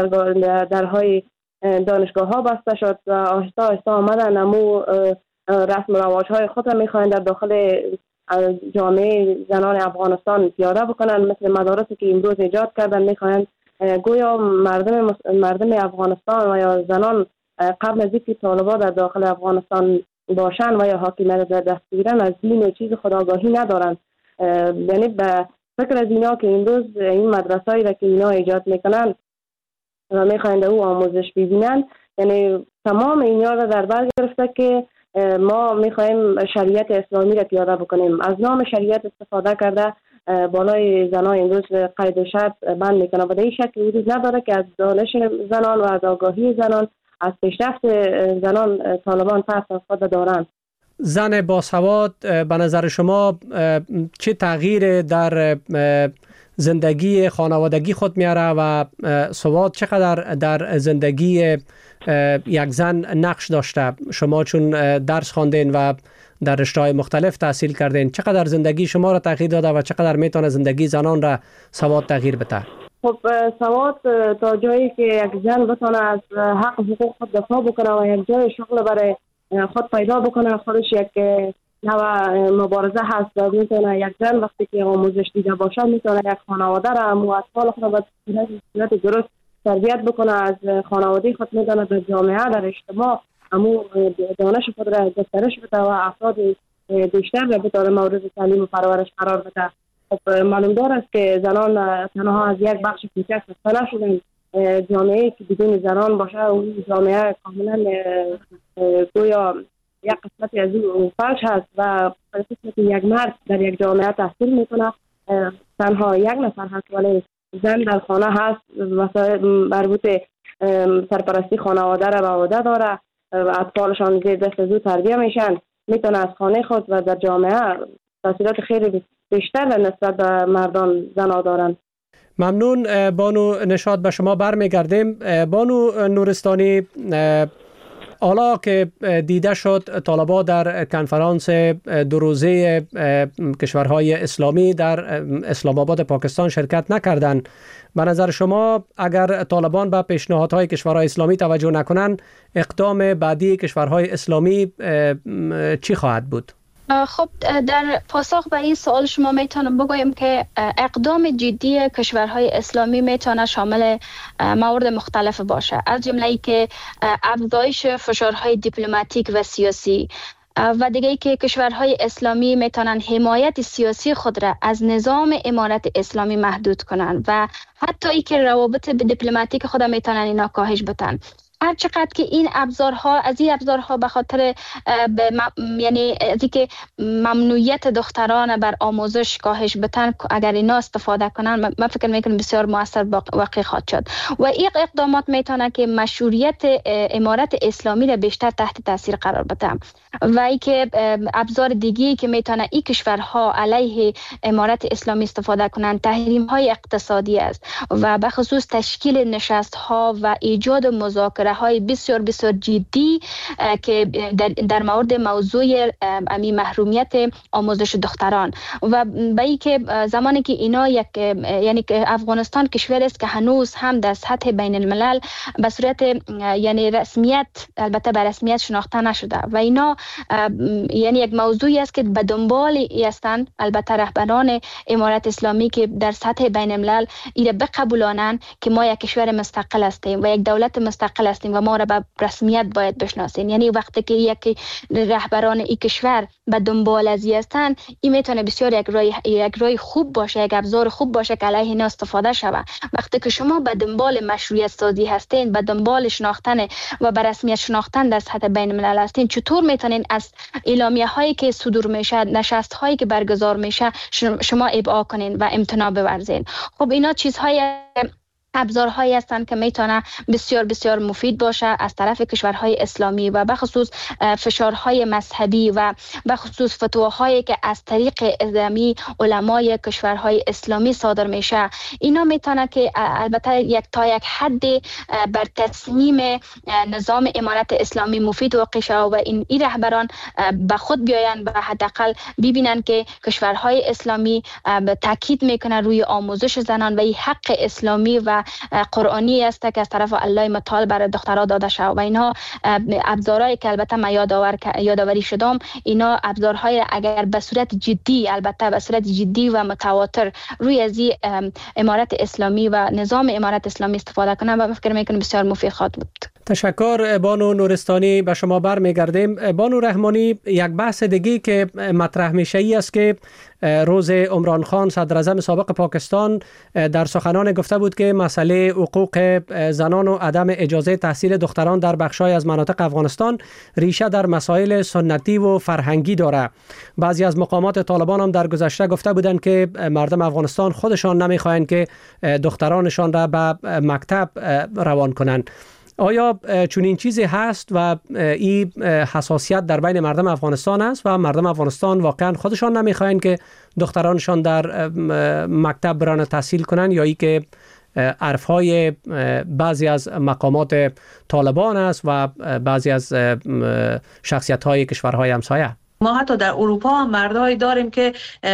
درهای دانشگاه ها بسته شد و آهسته آهسته آمدن امو رسم و رواج های خود را میخواین در داخل جامعه زنان افغانستان پیاده بکنن. مثل مدارسی که امروز ایجاد کردن میخواین گویا مردم افغانستان و یا زنان قبل از اینکه طالبان در داخل افغانستان باشن و یا حاکمیت در دست بگیرن از دین و چیز خودآگاهی ندارن. یعنی به فکر از اینا که امروز این مدرسه‌ای را که اینا ایجاد میکنن و میخواین او آموزش ببینن، یعنی تمام اینا را در بر گرفته که ما میخوایم شریعت اسلامی را پیاده بکنیم. از نام شریعت استفاده کرده بالای زنان امروز قید و شرط بند میکنه و در این شکل وجود نداره که از دانش زنان و از آگاهی زنان، از پیشرفت زنان طالبان ترس خود دارند. زن باسواد به نظر شما چه تغییر در زندگی خانوادگی خود میاره و سواد چقدر در زندگی یک زن نقش داشته؟ شما چون درس خواندین و در رشته‌های مختلف تحصیل کردین، چقدر زندگی شما را تغییر داده و چقدر میتونه زندگی زنان را سواد تغییر بده؟ خب سواد تا جایی که یک زن بتونه از حق و حقوق خود دفاع بکنه و یک جای شغل برای خود پیدا بکنه، خودش یک نوع مبارزه هست. میتونه یک زن وقتی که آموزش دیده باشه میتونه یک خانواده را و اطفال خود را به صورت درست تربیت بکنه. از خانواده خود میتونه در جامعه، در اجتماع امو دانش خود را گسترش بده و افراد بیشتر را بتونه مورد تعلیم و پرورش قرار بده. خب معلوم دار است که زنان تنها از یک بخش کوچک خسته نشدن. جامعه که بدون زنان باشه اون جامعه کاملا گویا یک قسمتی از اون فلج هست و قسمتی یک مرد در یک جامعه تحصیل میکنه تنها یک نفر هست ولی زن در خانه هست وسایل مربوط سرپرستی خانواده را به عهده داره و اطفالشان زیر دست زو تربیه میشن، میتونه از خانه خود و در جامعه تاثیرات خیلی بیشتر نسبت به مردان زنها دارند. ممنون بانو نشاط، به شما برمیگردیم. بانو نورستانی، حالا که دیده شد طالبان در کنفرانس دو روزه کشورهای اسلامی در اسلام آباد پاکستان شرکت نکردند، به نظر شما اگر طالبان به پیشنهادهای کشورهای اسلامی توجه نکنند اقدام بعدی کشورهای اسلامی چی خواهد بود؟ خب در پاسخ به این سوال شما میتونم بگویم که اقدام جدی کشورهای اسلامی میتونه شامل موارد مختلف باشه، از جمله ای که افزایش فشارهای دیپلماتیک و سیاسی و دیگه ای که کشورهای اسلامی میتونن حمایت سیاسی خود را از نظام امارت اسلامی محدود کنن و حتی ای که روابط دیپلماتیک خود میتونن اینا کاهش بدن. هر چقدر که این ابزارها به خاطر یعنی از اینکه ممنوعیت دختران بر آموزش کاهش بدن، اگر اینا استفاده کنن من فکر میکنم بسیار مؤثر واقع خواهد شد و این اقدامات میتونه که مشروعیت امارت اسلامی را بیشتر تحت تاثیر قرار بده و ای که ابزار دیگه‌ای که میتونه این کشورها علیه امارت اسلامی استفاده کنن تحریم های اقتصادی است و به خصوص تشکیل نشست ها و ایجاد مذاکره های بسیار بسیار جدی که در مورد موضوع محرومیت آموزش دختران و به ای که زمانی که اینا یعنی که افغانستان کشور است که هنوز هم در سطح بین الملل به صورت یعنی رسمیت البته به رسمیت شناخته نشده و اینا یعنی یک موضوعی است که به دنبال هستند البته رهبران امارت اسلامی که در سطح بین الملل ایره بقبولانند که ما یک کشور مستقل هستیم و یک دولت مستقل هستیم و ما را به رسمیت باید بشناسیم. یعنی وقتی که یک رهبران این کشور به دنبال از هستند این میتونه بسیار یک راه خوب باشه، یک ابزار خوب باشه که علیه اینا استفاده شود. وقتی که شما به دنبال مشروعیت سازی هستین، به دنبال شناختن و به رسمیت شناختن در سطح بین الملل هستین، چطور میتونین از اعلامیه هایی که صدور میشه، نشست هایی که برگزار میشه شما ابعاد کنین و امتناع بورزین؟ خب اینا چیزهای ابزارهایی هستند که میتونه بسیار بسیار مفید باشه از طرف کشورهای اسلامی و بخصوص فشارهای مذهبی و بخصوص فتواهایی که از طریق اعلامی علمای کشورهای اسلامی صادر میشه. اینا میتونه که البته یک حد بر تصمیم نظام امارت اسلامی مفید واقع شه و این رهبران به خود بیاین و حداقل ببینن که کشورهای اسلامی تاکید میکنه روی آموزش زنان و این حق اسلامی و قرآنی است که از طرف الله متعال برای دخترها داده شد و اینها ابزارهایی که البته من یادآوری شدم، اینا ابزارهای اگر به صورت جدی البته به صورت جدی و متواتر روی از امارت اسلامی و نظام امارت اسلامی استفاده کنند و فکر میکنم بسیار مفید خواهد بود. تشکر بانو نورستانی، به شما برمیگردیم. بانو رحمانی، یک بحث دیگه که مطرح میشه ای است که روز عمران خان صدر اعظم سابق پاکستان در سخنان گفته بود که مسئله حقوق زنان و عدم اجازه تحصیل دختران در بخشای از مناطق افغانستان ریشه در مسائل سنتی و فرهنگی داره. بعضی از مقامات طالبان هم در گذشته گفته بودند که مردم افغانستان خودشان نمیخواهند که دخترانشان را به مکتب روان کنند. آیا چنین چیزی هست و این حساسیت در بین مردم افغانستان است و مردم افغانستان واقعا خودشان نمیخواین که دخترانشان در مکتب برن تحصیل کنن یا ای که عرفهای بعضی از مقامات طالبان است و بعضی از شخصیت‌های کشورهای همسایه؟ ما حتی در اروپا هم مردهایی داریم که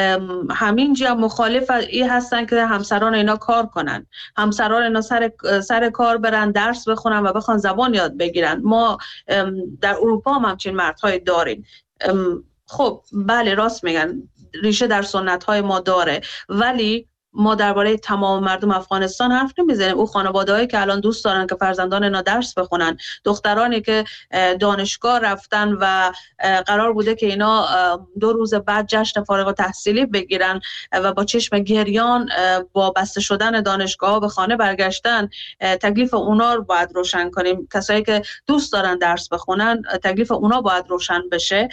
همینجا مخالف این هستن که همسران اینا کار کنن، همسران اینا سر کار برن درس بخونن و بخوان زبان یاد بگیرن. ما در اروپا هم همچین مردهایی داریم. خب بله راست میگن ریشه در سنت های ما داره، ولی ما درباره تمام مردم افغانستان حرف نمیزنیم. او خانواده‌هایی که الان دوست دارن که فرزندان اینا درس بخونن، دخترانی که دانشگاه رفتن و قرار بوده که اینا 2 روز بعد جشن فارغ التحصیلی بگیرن و با چشم گریان با بسته شدن دانشگاه به خانه برگشتن، تکلیف اونا رو باید روشن کنیم. کسایی که دوست دارن درس بخونن تکلیف اونا باید روشن بشه.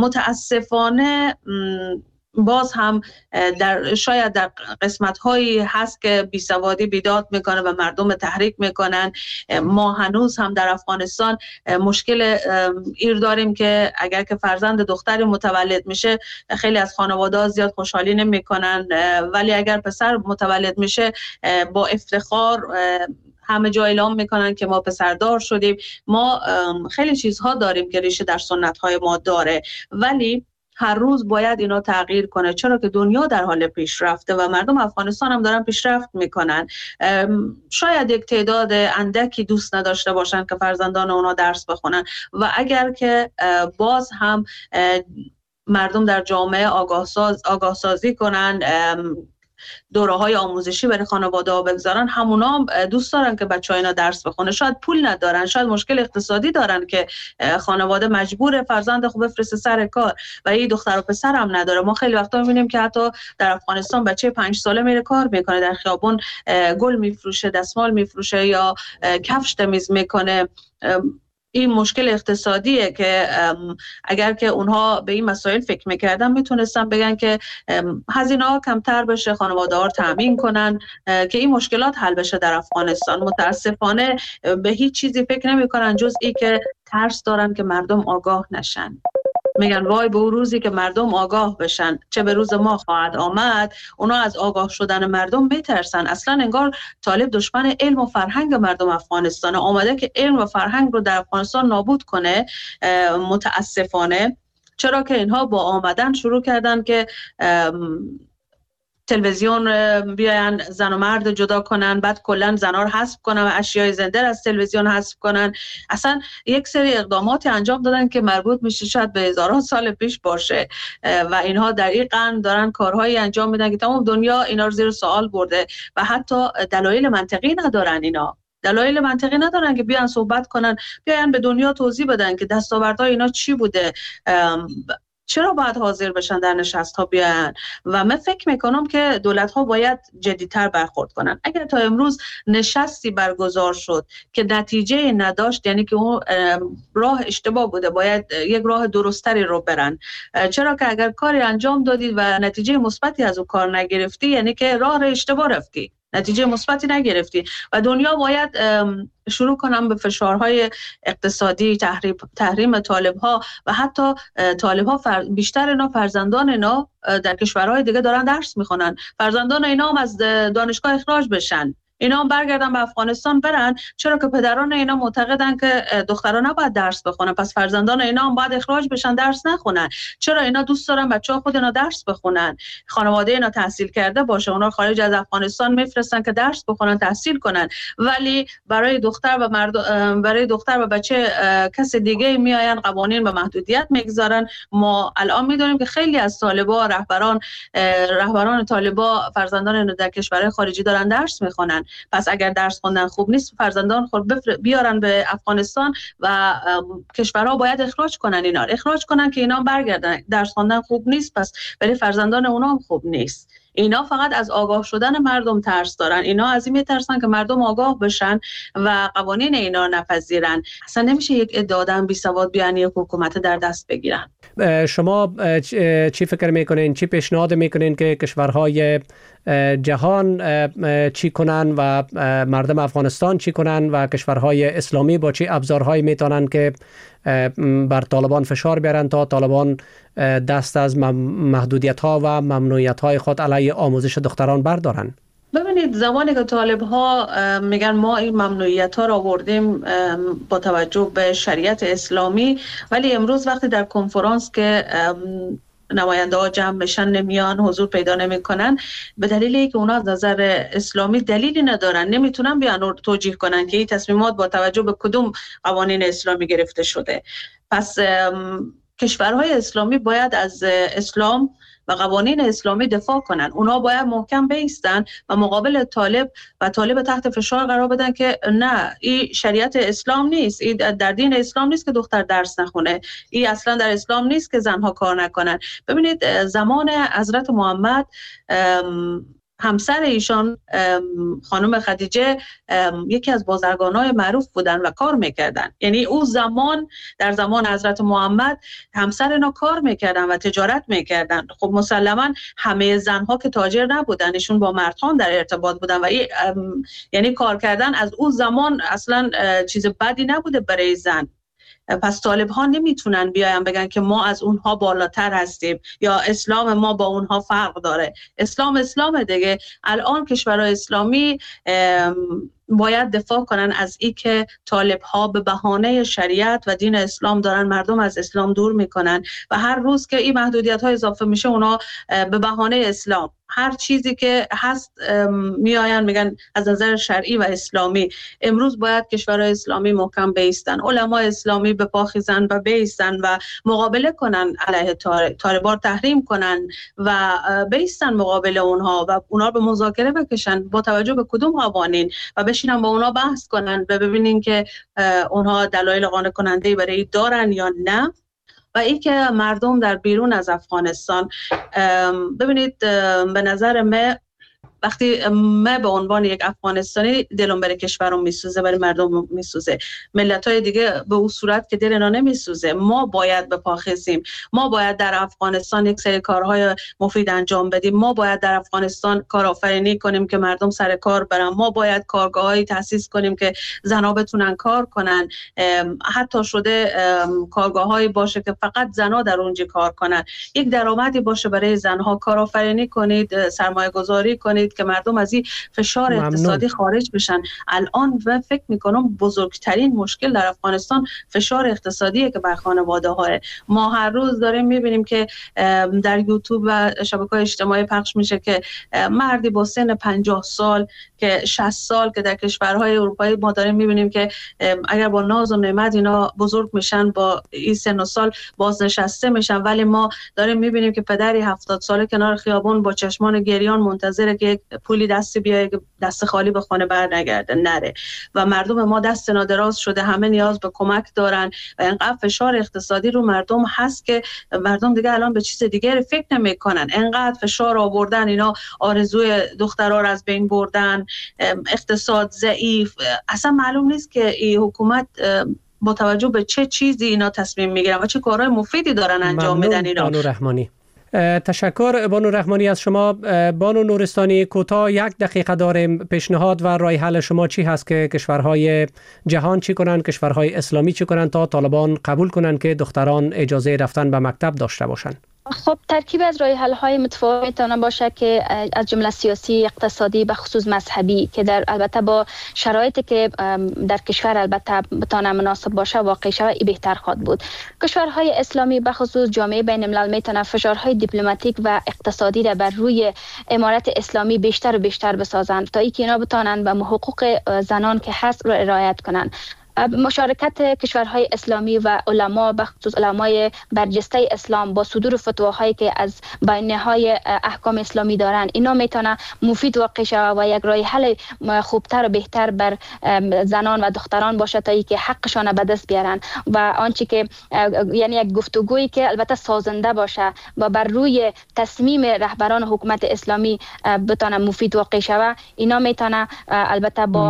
متاسفانه باز هم شاید در قسمت‌هایی هست که بیسوادی بیداد میکنه و مردم تحریک میکنن. ما هنوز هم در افغانستان مشکل ایر داریم که اگر که فرزند دختری متولد میشه خیلی از خانواده‌ها زیاد خوشحالی نمیکنن، ولی اگر پسر متولد میشه با افتخار همه جا اعلام میکنن که ما پسردار شدیم. ما خیلی چیزها داریم که ریشه در سنت‌های ما داره، ولی هر روز باید اینا تغییر کنه، چرا که دنیا در حال پیشرفته و مردم افغانستان هم دارن پیشرفت میکنن. شاید یک تعداد اندکی دوست نداشته باشن که فرزندان اونا درس بخونن و اگر که باز هم مردم در جامعه آگاه سازی کنن، دوره‌های آموزشی برای خانواده‌ها بگذارن، همونا دوست دارن که بچه‌ها اینا درس بخونه. شاید پول ندارن، شاید مشکل اقتصادی دارن که خانواده مجبور فرزند خود بفرسته سر کار و این دختر و پسر هم نداره. ما خیلی وقتا می‌بینیم که حتی در افغانستان بچه 5 ساله میره کار میکنه، در خیابون گل میفروشه، دستمال میفروشه یا کفش تمیز میکنه. این مشکل اقتصادیه که اگر که اونها به این مسائل فکر میکردن میتونستن بگن که هزینه ها کمتر بشه، خانواده ها رو تامین کنن که این مشکلات حل بشه در افغانستان. متاسفانه به هیچ چیزی فکر نمیکنن جز این که ترس دارن که مردم آگاه نشن. میگن وای به روزی که مردم آگاه بشن، چه به روز ما خواهد آمد. اونا از آگاه شدن مردم میترسن. اصلا انگار طالب دشمن علم و فرهنگ مردم افغانستان آمده که علم و فرهنگ رو در افغانستان نابود کنه. متاسفانه چرا که اینها با آمدن شروع کردن که تلویزیون بیاین زن و مرد جدا کنن، بعد کلا زنا رو حذف کنن و اشیای زنده از تلویزیون حذف کنن. اصلا یک سری اقداماتی انجام دادن که مربوط میشه شاید به هزاران سال پیش باشه و اینها در این قرن دارن کارهایی انجام میدن که تمام دنیا اینا رو زیر سوال برده و حتی دلایل منطقی ندارن. اینا دلایل منطقی ندارن که بیان صحبت کنن، بیان به دنیا توضیح بدن که دستاوردهای اینا چی بوده، چرا باید حاضر بشن در نشست ها بیان. و من فکر میکنم که دولت ها باید جدیتر برخورد کنن. اگر تا امروز نشستی برگزار شد که نتیجه نداشت، یعنی که اون راه اشتباه بوده، باید یک راه درستری رو برن. چرا که اگر کاری انجام دادی و نتیجه مثبتی از اون کار نگرفتی، یعنی که راه اشتباه رفتی، نتیجه مثبتی نگرفتی. و دنیا باید شروع کنم به فشارهای اقتصادی، تحریم طالب‌ها و حتی طالب‌ها بیشتر اینا فرزندان اینا در کشورهای دیگه دارن درس میخونن، فرزندان اینا هم از دانشگاه اخراج بشن، اینا هم برگردن به افغانستان برن، چرا که پدران اینا معتقدن که دختران نباید درس بخونن، پس فرزندان اینا هم باید اخراج بشن درس نخونن. چرا اینا دوست دارن بچه‌ها خود اینا درس بخونن، خانواده اینا تحصیل کرده باشه، اونا خارج از افغانستان میفرستن که درس بخونن، تحصیل کنن، ولی برای دختر و بچه کس دیگه میآین قوانین و محدودیت میگذارن. ما الان میدونیم که خیلی از طالبا، رهبران طالبا فرزندان اینا در کشورهای خارجی دارن درس میخونن. پس اگر درس خوندن خوب نیست، فرزندان خود بیارن به افغانستان و کشورها باید اخراج کنن، اینا اخراج کنن که اینا برگردن. درس خوندن خوب نیست، پس برای فرزندان اونا هم خوب نیست. اینا فقط از آگاه شدن مردم ترس دارن، اینا از این میترسن که مردم آگاه بشن و قوانین اینا نپذیرن. اصلا نمیشه یک ادعا بی سواد بیان یک حکومت در دست بگیرن. شما چی فکر میکنین، چی پیشنهاد میکنین که کشورهای جهان چی کنن و مردم افغانستان چی کنن و کشورهای اسلامی با چی ابزارهایی میتونن که بر طالبان فشار بیارن تا طالبان دست از محدودیت ها و ممنوعیت های خود علیه آموزش دختران بردارن؟ ببینید، زمانی که طالب ها میگن ما این ممنوعیت ها را آوردیم با توجه به شریعت اسلامی، ولی امروز وقتی در کنفرانس که نماینده ها جمع بشن نمیان، حضور پیدا نمیکنن، به دلیلی که اونا از نظر اسلامی دلیلی ندارن، نمیتونن بیان توجیه کنن که این تصمیمات با توجه به کدوم قوانین اسلامی گرفته شده. پس کشورهای اسلامی باید از اسلام و و قوانین اسلامی دفاع کنن. اونا باید محکم بایستن و مقابل طالب و طالب تحت فشار قرار بدن که نه، این شریعت اسلام نیست، این در دین اسلام نیست که دختر درس نخونه، این اصلا در اسلام نیست که زنها کار نکنن. ببینید زمان حضرت محمد همسر ایشان خانم خدیجه یکی از بازرگانای معروف بودن و کار میکردن. یعنی او زمان در زمان حضرت محمد همسر اینا کار میکردن و تجارت میکردن. خب مسلما همه زنها که تاجر نبودن، ایشون با مردان در ارتباط بودن و یعنی کار کردن از او زمان اصلا چیز بدی نبوده برای زن. پس طالب ها نمیتونن بیاین بگن که ما از اونها بالاتر هستیم یا اسلام ما با اونها فرق داره. اسلام دیگه. الان کشورهای اسلامی باید دفاع کنن از این که طالب ها به بهانه شریعت و دین اسلام دارن مردم از اسلام دور میکنن و هر روز که این محدودیت ها اضافه میشه اونا به بهانه اسلام هر چیزی که هست میآین میگن از نظر شرعی و اسلامی. امروز باید کشورهای اسلامی محکم بایستن، علمای اسلامی به پا خیزن و بایستن و مقابله کنن علیه طالبان، تحریم کنن و بایستن مقابل اونها و اونها به مذاکره بکشن با توجه به کدوم قوانین و بشینن با اونها بحث کنن و ببینین که اونها دلایل قانع کننده برای دارن یا نه. و این که مردم در بیرون از افغانستان، ببینید به نظر من وقتی من به عنوان یک افغانستانی دلم برای کشورم میسوزه، برای مردم میسوزه، ملت‌های دیگه به اون صورت که دل اینا نمیسوزه. ما باید به پا خیزیم، ما باید در افغانستان یک سری کارهای مفید انجام بدیم، ما باید در افغانستان کارآفرینی کنیم که مردم سر کار برن، ما باید کارگاهایی تأسیس کنیم که زنها بتونن کار کنن، حتی شده کارگاهایی باشه که فقط زنها در اونجا کار کنن، یک درآمدی باشه برای زنها، کارآفرینی کنید، سرمایه گذاری کنید که مردم از این فشار اقتصادی خارج بشن. الان و فکر میکنم بزرگترین مشکل در افغانستان فشار اقتصادیه که بر خانواده ها. ما هر روز داریم میبینیم که در یوتیوب و شبکه‌های اجتماعی پخش میشه که مردی با سن 50 سال که 60 سال که در کشورهای اروپایی ما داریم میبینیم که اگر با ناز و نعمت اینا بزرگ میشن با این سن و سال بازنشسته میشن، ولی ما داریم میبینیم که پدری 70 ساله کنار خیابان با چشمان گریان منتظره که پولی دستی بیایه که دست خالی به خانه بر نگرده نره و مردم ما دست نادراز شده، همه نیاز به کمک دارن و اینقدر فشار اقتصادی رو مردم هست که مردم دیگه الان به چیز دیگه فکر نمیکنن. اینقدر فشار آوردن، اینا آرزوی دخترها رو از بین بردن، اقتصاد ضعیف، اصلا معلوم نیست که این حکومت با توجه به چه چیزی اینا تصمیم میگیرن و چه کارهای مفیدی دارن انجام میدن. اینا بانو رحمانی. تشکر بانو رحمانی از شما. بانو نورستانی، کوتاه 1 دقیقه داریم. پیشنهاد و راه حل شما چی هست که کشورهای جهان چی کنن، کشورهای اسلامی چی کنن تا طالبان قبول کنن که دختران اجازه رفتن به مکتب داشته باشن؟ خب ترکیب از راه حل های متفاوت میتونه باشه که از جمله سیاسی، اقتصادی، به خصوص مذهبی که در البته با شرایطی که در کشور البته بتونه مناسب باشه واقع شود بهتر خواهد بود. کشورهای اسلامی به خصوص جامعه بین الملل میتونه فشارهای دیپلماتیک و اقتصادی را بر روی امارت اسلامی بیشتر و بیشتر بسازند تا اینکه اینا بتونن به حقوق زنان که هست رو رعایت کنن. مشارکت کشورهای اسلامی و علما به خصوص علمای برجسته اسلام با صدور فتواهایی که از بیانیه‌های احکام اسلامی دارن، اینا میتونه مفید واقع شود و یک راه حل خوبتر و بهتر بر زنان و دختران باشه تا اینکه حقشان به دست بیارن و آنچه که یعنی یک گفتگویی که البته سازنده باشه و بر روی تصمیم رهبران حکومت اسلامی بتونه مفید واقع شود. اینا میتونه البته با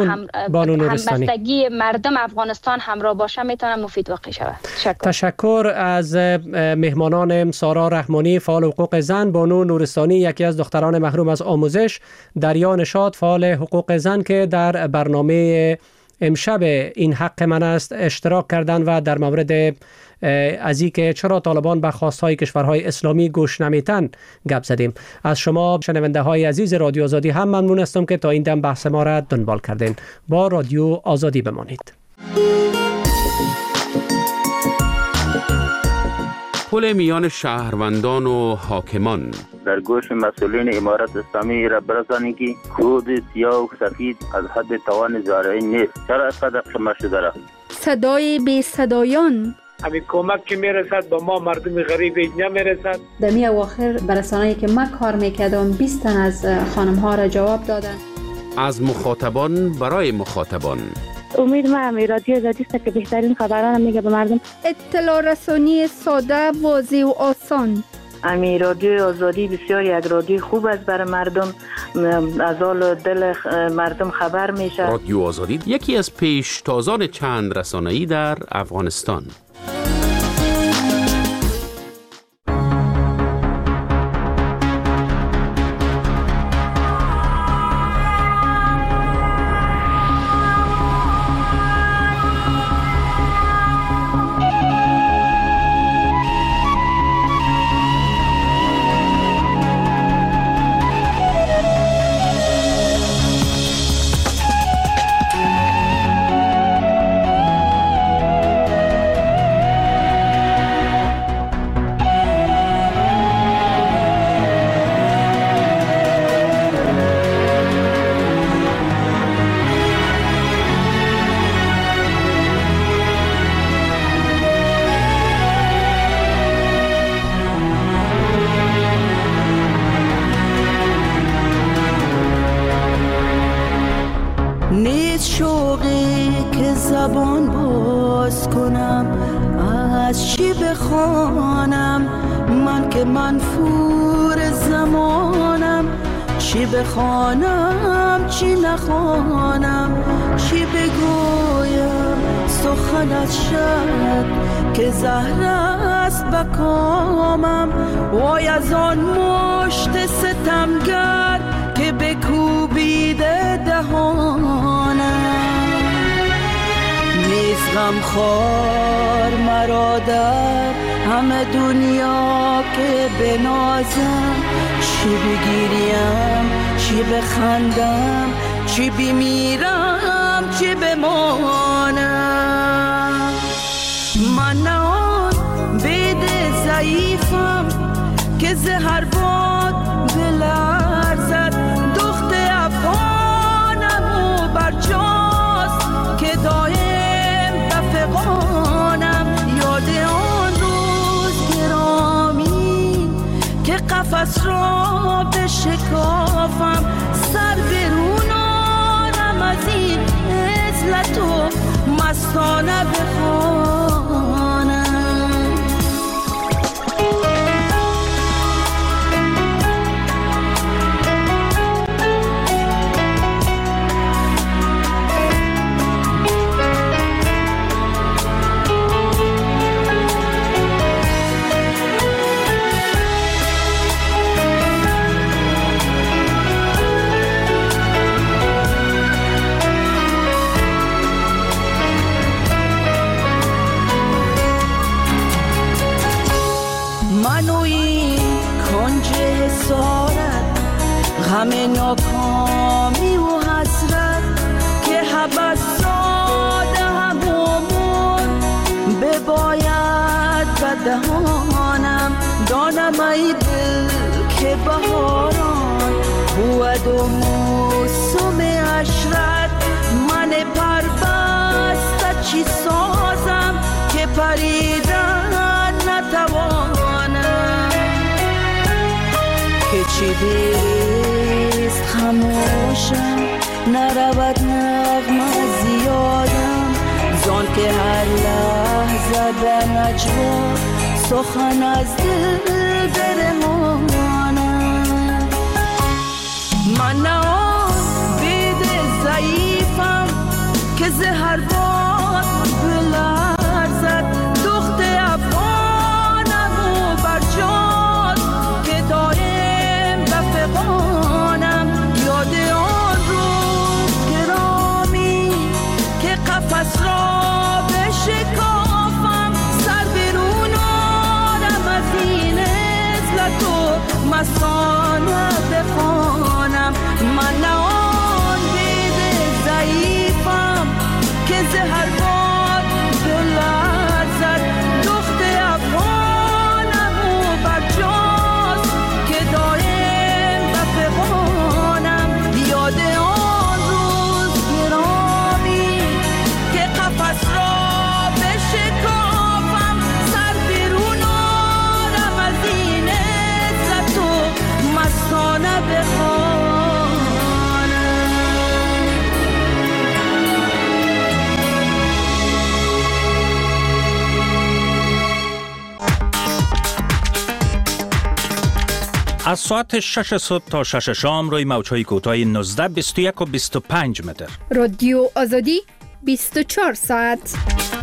همبستگی مردم افغانستان همراه باشه میتونه مفید واقع شود. تشکر از مهمانان سارا رحمانی فعال حقوق زن، بانو نورستانی یکی از دختران محروم از آموزش، دریا نشاط فعال حقوق زن که در برنامه امشب این حق من است اشتراک کردند و در مورد از این که چرا طالبان به خواستهای کشورهای اسلامی گوش نمیتن گپ زدیم. از شما شنونده های عزیز رادیو آزادی هم ممنون هستم که تا این دم بحث ما را دنبال کردین. با رادیو آزادی بمانید. پل میان شهروندان و حاکمان در گوش مسئولین امارت اسلامی را برسانید که کود سیاه و سفید از حد توان زارعین نیست. چرا اینقدر شما شده را؟ صدای بی صدایان همین کمک که میرسد به ما مردم غریب نمیرسد. در می اواخر برسانه‌ای که من کار میکردم 20 تن از خانم ها را جواب دادن. از مخاطبان برای مخاطبان. امید من رادیو آزادی است که بهترین خبران میگه به مردم. اطلاع رسانی ساده، واضح و آسان. امی رادیو آزادی بسیار یک رادیو خوب است برای مردم، از حال دل مردم خبر میشه. رادیو آزادی یکی از پیشتازان چند رسانه‌ای در افغانستان. زبان باز کنم از چی بخوانم، من که منفور زمانم، چی بخوانم چی نخوانم، چی بگویم سخن از شب که زهر است بکامم، وای از آن مشت ستمگر که بکوبیده دهانم، نیز غمخوار مرا در همه دنیا که بنازم، چی بگیریم چی بخندم، چی بمیرم چی بمانم، من نه آن بید ضعیفم که زهر باد بلرزد، دخت افغانم و برجاست که دایم بفغانم، یاد آن روز گرامی که قفس را بشکافم، سر برونارم از این عزلت و مستانه بخوانم. غم ناکامی و حسرت که حبس ساده همون بباید بدهانم، دانم ای دل که بهاران بود و موسم عشرت، من پربسته چی سازم که پریدن نتوانم، که چی بیست خموشم نرود نغمه زیادم، زان که هر لحظه به نجوا سخن از دل برمانم، من نه آن بید ضعیفم که زهر باد بلرزد، دخت افغانم و برجاست که دایم بفغانم، یاد آن روز گرامی که قفس را بشکافم، سر برون آرم از این عزلت و مستانه بخوانم، من نه آن بید ضعیفم که زهر باد از ساعت 6 صبح تا 6 شام روی موج‌های کوتاه 19، 21 و 25 متر. رادیو آزادی 24 ساعت.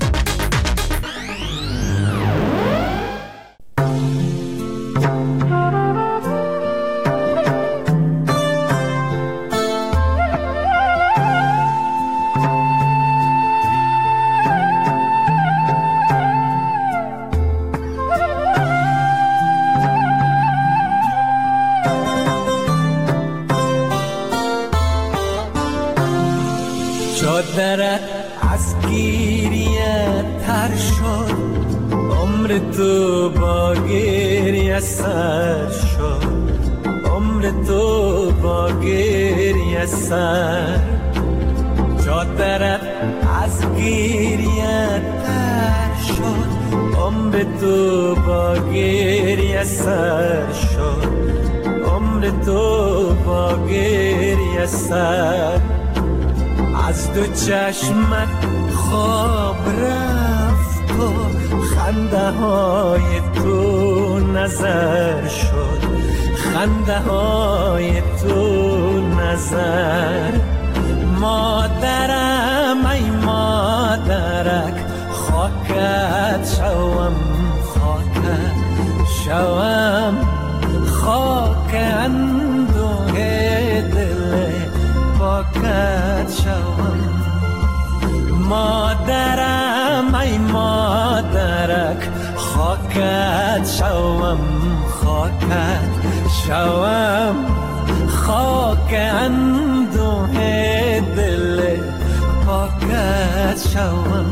چادرت از گریه تر شد، عمر تو با گریه سر شد، عمر تو با گریه سر. چادرت از گریه تر شد، عمر تو با گریه سر شد، عمر تو با گریه سر. از دو چشمت خواب رفت و خنده های تو نظر شد، خنده های تو نظر. مادرم ای مادرک، خاکت شوم، خاکت شوم، خاک اندوه دل پاکت شوم. مادرم ای مادرک، خاکت شوم، خاکت شوم، خاک اندوه دل پاکت شوم.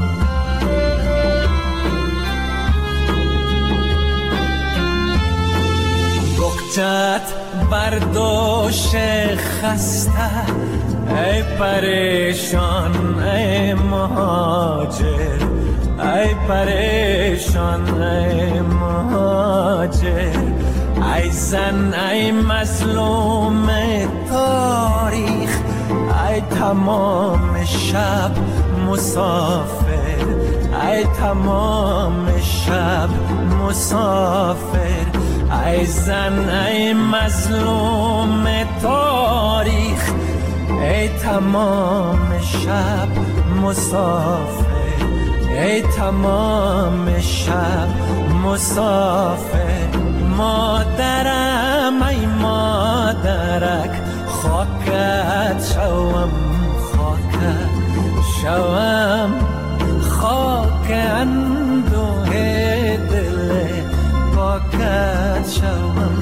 بکچت برداشت خسته، ای پریشان ای مهاجر، ای پریشان ای مهاجر. ای زن ای مظلوم تاریخ، ای تمام شب مسافر، ای تمام شب مسافر. ای زن ای مظلوم تاریخ، ای تمام شب مسافر، ای تمام شب مسافر. مادرم ای مادرک، خاکت شوم، خاکت شوم، خاک اندوه دل پاکت شوم.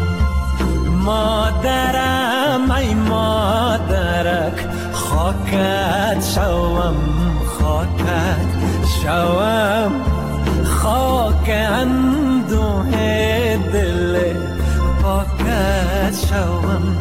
مادرم ای مادرک، خاکت شوم، خاکت شوم، خاک اندوه دل پاکت شوم.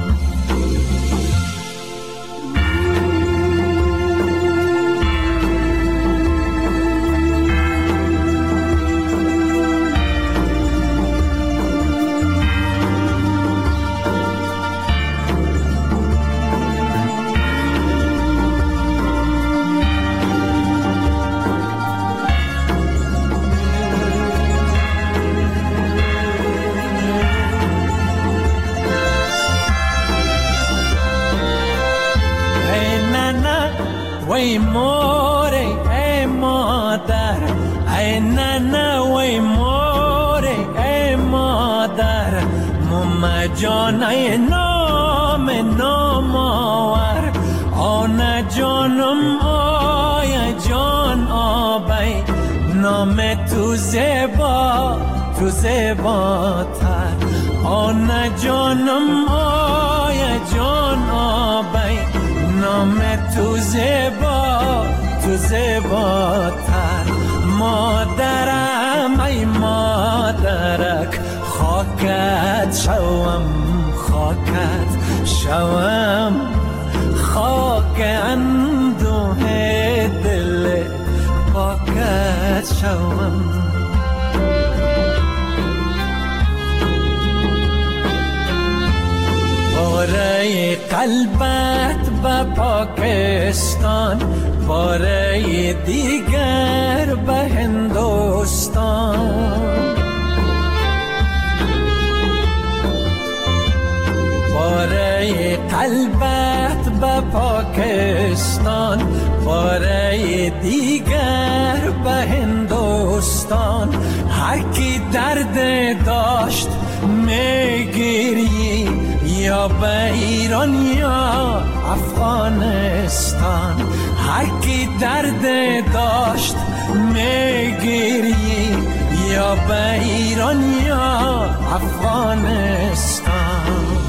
وی موری ای مادر، ای ننه وی موری ای مادر. ماما جان ای نام نامآور، آن جانم آی جان آبی. نام تو زیبا، تو زیباتر، آن جانم آی جان آبی. نام تو زیبا، تو زیباتر. مادرم ای مادرک، خاکت شوم، خاکت شوم، خاک اندوه دل پاکت شوم. باره قلبت به پاکستان، باره دیگر به هندوستان. باره قلبت به پاکستان، باره دیگر به هندوستان. هر کی درد داشت میگیری، یا به ایران یا افغانستان. هر کی درد داشت میگیری، یا به ایران یا افغانستان.